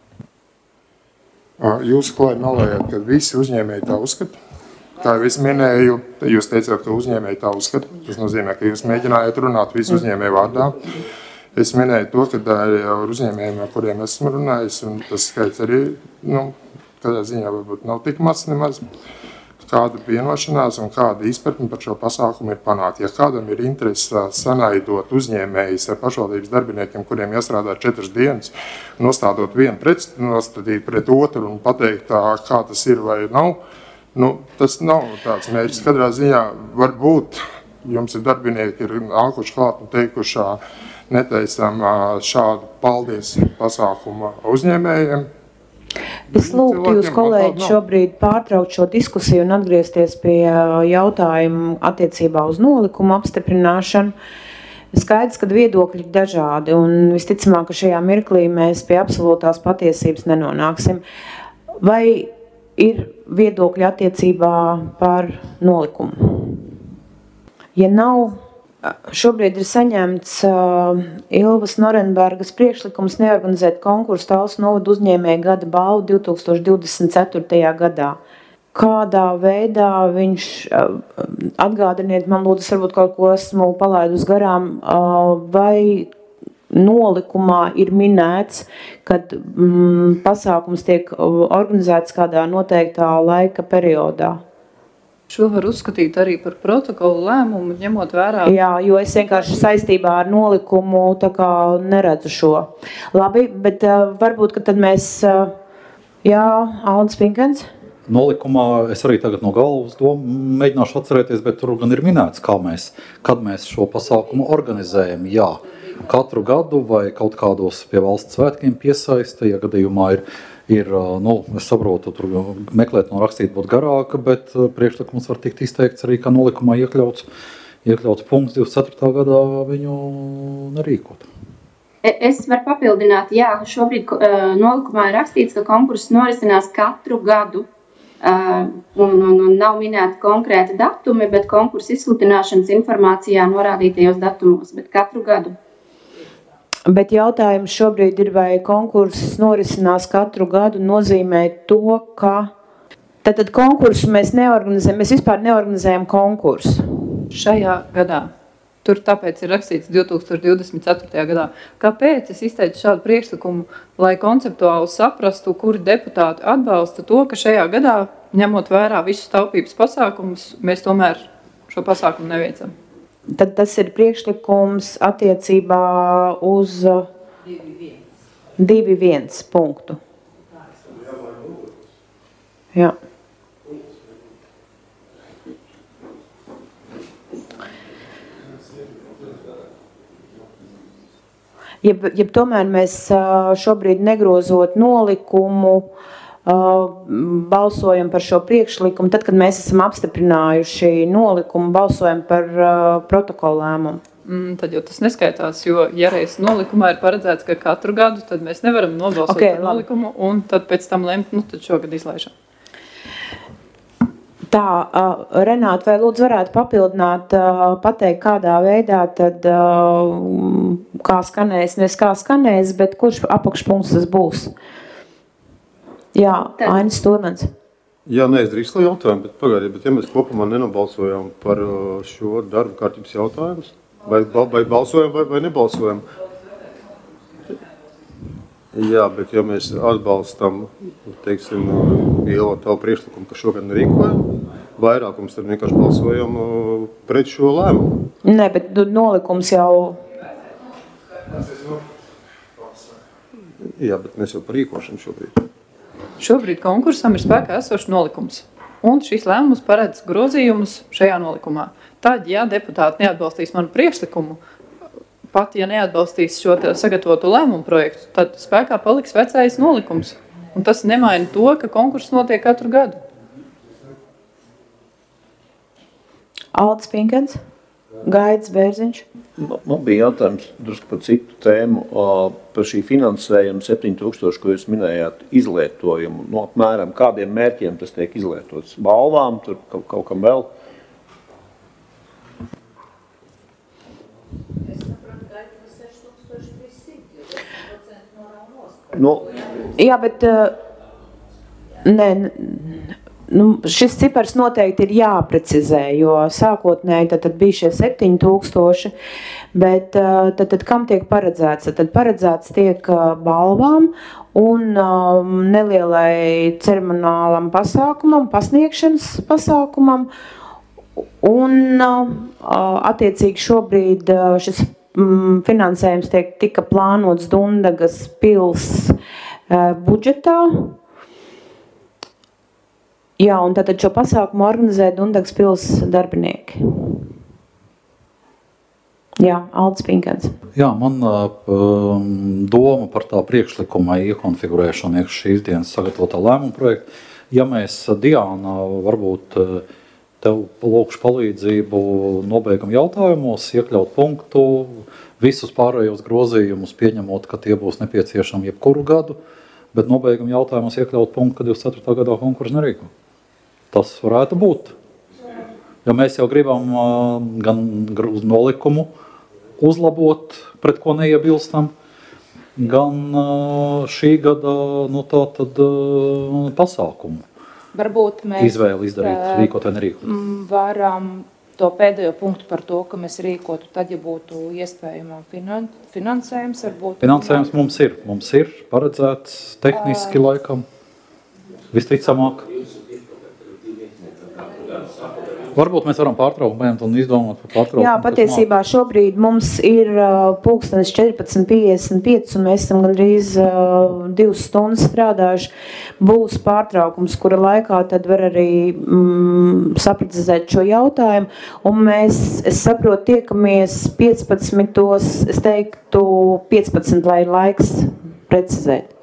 Jūs klāji melējat, ka visi uzņēmēji tā uzskata. Kā jau es minēju, jūs teicāt, ka uzņēmēji tā uzskata. Tas nozīmē, ka jūs mēģinājāt runāt visu uzņēmēju vārdā. Es minēju to, ka ar uzņēmējiem, ar kuriem esmu runājis, un tas skaits arī, nu, kādā ziņā varbūt nav tik maz nemaz, kāda vienošanās un kāda izpratne par šo pasākumu ir panākt. Ja kādam ir interesi sanaidot uzņēmējus ar pašvaldības darbiniekiem, kuriem jāstrādā četras dienas, nostādot vienu pret, nostādīt pret otru un pateikt, kā tas ir vai nav, nu, tas nav tāds mērķis. Katrā ziņā varbūt jums ir darbinieki, ir nākuši klāt un teikušā, netaisām šādu paldies pasākumu uzņēmējiem. Es lūgtu jūs, kolēģi, šobrīd pārtraukt šo diskusiju un atgriezties pie jautājumu attiecībā uz nolikumu apstiprināšanu. Skaidrs, ka viedokļi ir dažādi, un visticamāk, ka šajā mirklī mēs pie absolūtās patiesības nenonāksim. Vai ir viedokļi attiecībā par nolikumu? Ja nav, šobrīd ir saņemts uh, Ilvas Norenbergas priekšlikums neorganizēt konkursu Talsu novada uzņēmēja gada balvu divi tūkstoši divdesmit ceturtajā gadā. Kādā veidā viņš, atgādiniet man lūdzu, varbūt kaut ko esmu palaidus garām, vai nolikumā ir minēts, kad mm, pasākums tiek organizēts kādā noteiktā laika periodā? Šo var uzskatīt arī par protokolu lēmumu, ņemot vērā. Jā, jo es vienkārši saistībā ar nolikumu tā kā neredzu šo. Labi, bet uh, varbūt, ka tad mēs, uh, jā, Aldis Pinkens? Nolikumā es arī tagad no galvas domu mēģināšu atcerēties, bet tur gan ir minēts, kā mēs, kad mēs šo pasākumu organizējam. Jā, katru gadu vai kaut kādos pie valsts svētkiem piesaista, ja gadījumā ir, ir nu, es saprotu, tur meklēt no rakstīt būtu garāka, bet priekšlikums var tikt izteikts arī, ka nolikumā iekļauts, iekļauts punkts divdesmit ceturtajā gadā viņu nerīkot. Es varu papildināt, jā, šobrīd uh, nolikumā ir rakstīts, ka konkurss norisinās katru gadu. Uh, un, un, un nav minēti konkrēti datumi, bet konkursu izsludināšanas informācijā norādītajos datumos, bet katru gadu. Bet jautājums šobrīd ir, vai konkurss norisinās katru gadu, nozīmē to, ka tātad konkursu mēs neorganizējam, mēs vispār neorganizējam konkursu. Šajā gadā. Tur tāpēc ir rakstīts divi tūkstoši divdesmit ceturtajā gadā. Kāpēc es izteicu šādu priekšlikumu, lai konceptuāli saprastu, kuri deputāti atbalsta to, ka šajā gadā, ņemot vērā visus taupības pasākumus, mēs tomēr šo pasākumu neveicam? Tad tas ir priekšlikums attiecībā uz divi viens punktu. Jā. Jeb, jeb tomēr mēs šobrīd negrozot nolikumu, balsojam par šo priekšlikumu, tad, kad mēs esam apstiprinājuši nolikumu, balsojam par protokolu lēmumu. Mm, tad jau tas neskaitās, jo ja reiz nolikumā ir paredzēts, ka katru gadu, tad mēs nevaram nobalsot okay, par nolikumu un tad pēc tam lemt, nu tad šogad izlaišam. Tā, uh, Renāta, vai lūdzu varētu papildināt, uh, pateikt, kādā veidā tad, uh, kā skanēs, nevis kā skanēs, bet kurš apakšpunkts tas būs? Jā, Ainis Stūrmans. Jā, nē, es drīkstu jautājumu, bet pagādiet, bet ja mēs kopumā nenobalsojām par šo darba kārtības jautājumus, vai, vai balsojam vai, vai nebalsojam? Jā, bet ja mēs atbalstam, teiksim, Ielo tavu priekšlikumu, ka šogad nerīkojam, vairākums tad vienkārši balsojam pret šo lēmumu. Nē, bet nolikums jau... Jā, bet mēs jau par rīkošanu šobrīd. Šobrīd konkursam ir spēkā esošs nolikums, un šis lēmums paredz grozījumus šajā nolikumā. Tad, ja deputāti neatbalstīs manu priekšlikumu, pat ja neatbalstīs šo sagatavotu lēmumu projektu, tad spēkā paliks vecais nolikums. Un tas nemaina to, ka konkurss notiek katru gadu. Aldis Pinkens, Gaidis Bērziņš. Man bija jautājums drusku par citu tēmu, par šī finansējuma septiņi tūkstoši, ko jūs minējāt, izlietojumu. No apmēram kādiem mērķiem tas tiek izlietots? Balvām, tur kaut, kaut kam vēl? Nu, jā, bet ne, nu, šis cipars noteikti ir jāprecizē, jo sākotnēji tad, tad bija šie septiņi tūkstoši, bet tad, tad kam tiek paredzēts? Tad paredzēts tiek balvām un um, nelielai ceremonālam pasākumam, pasniegšanas pasākumam, un uh, attiecīgi šobrīd uh, šis finansējums tiek tika plānots Dundagas pils uh, budžetā. Jā, un tātad šo pasākumu organizē Dundagas pils darbinieki. Jā, Aldis Pinkens. Jā, man uh, doma par tā priekšlikuma iekonfigurēšanu iekš šīs dienas sagatavotā lēmuma projekta. Ja mēs Diāna varbūt uh, tev lūkšu palīdzību nobeiguma jautājumos, iekļaut punktu, visus pārējos grozījumus pieņemot, ka tie būs nepieciešami jebkuru gadu, bet nobeiguma jautājumos iekļaut punktu, ka divdesmit ceturtā gadā konkursu nerīko. Tas varētu būt. Jo mēs jau gribam uh, gan nolikumu uzlabot, pret ko neiebilstam, gan uh, šī gada nu, tā tad, uh, pasākumu. Varbūt mēs izvēli izdarīt, rīkot vai nerīkot. Varam to pēdējo punktu par to, ka mēs rīkotu tad, ja būtu iespējama finan finansējums. Varbūt finansējums mums ir. Mums ir paredzēts tehniski uh, laikam. Visticamāk. Varbūt mēs varam pārtraukt un izdomāt par pārtraukumu. Jā, patiesībā šobrīd mums ir uh, pulkstenis četrpadsmit piecdesmit pieci un mēs esam gandrīz uh, divas stundas strādājuši. Būs pārtraukums, kura laikā tad var arī mm, saprecizēt šo jautājumu. Un mēs, es saprotu, tiekamies piecpadsmitos, es teiktu piecpadsmit, lai ir laiks precizēt.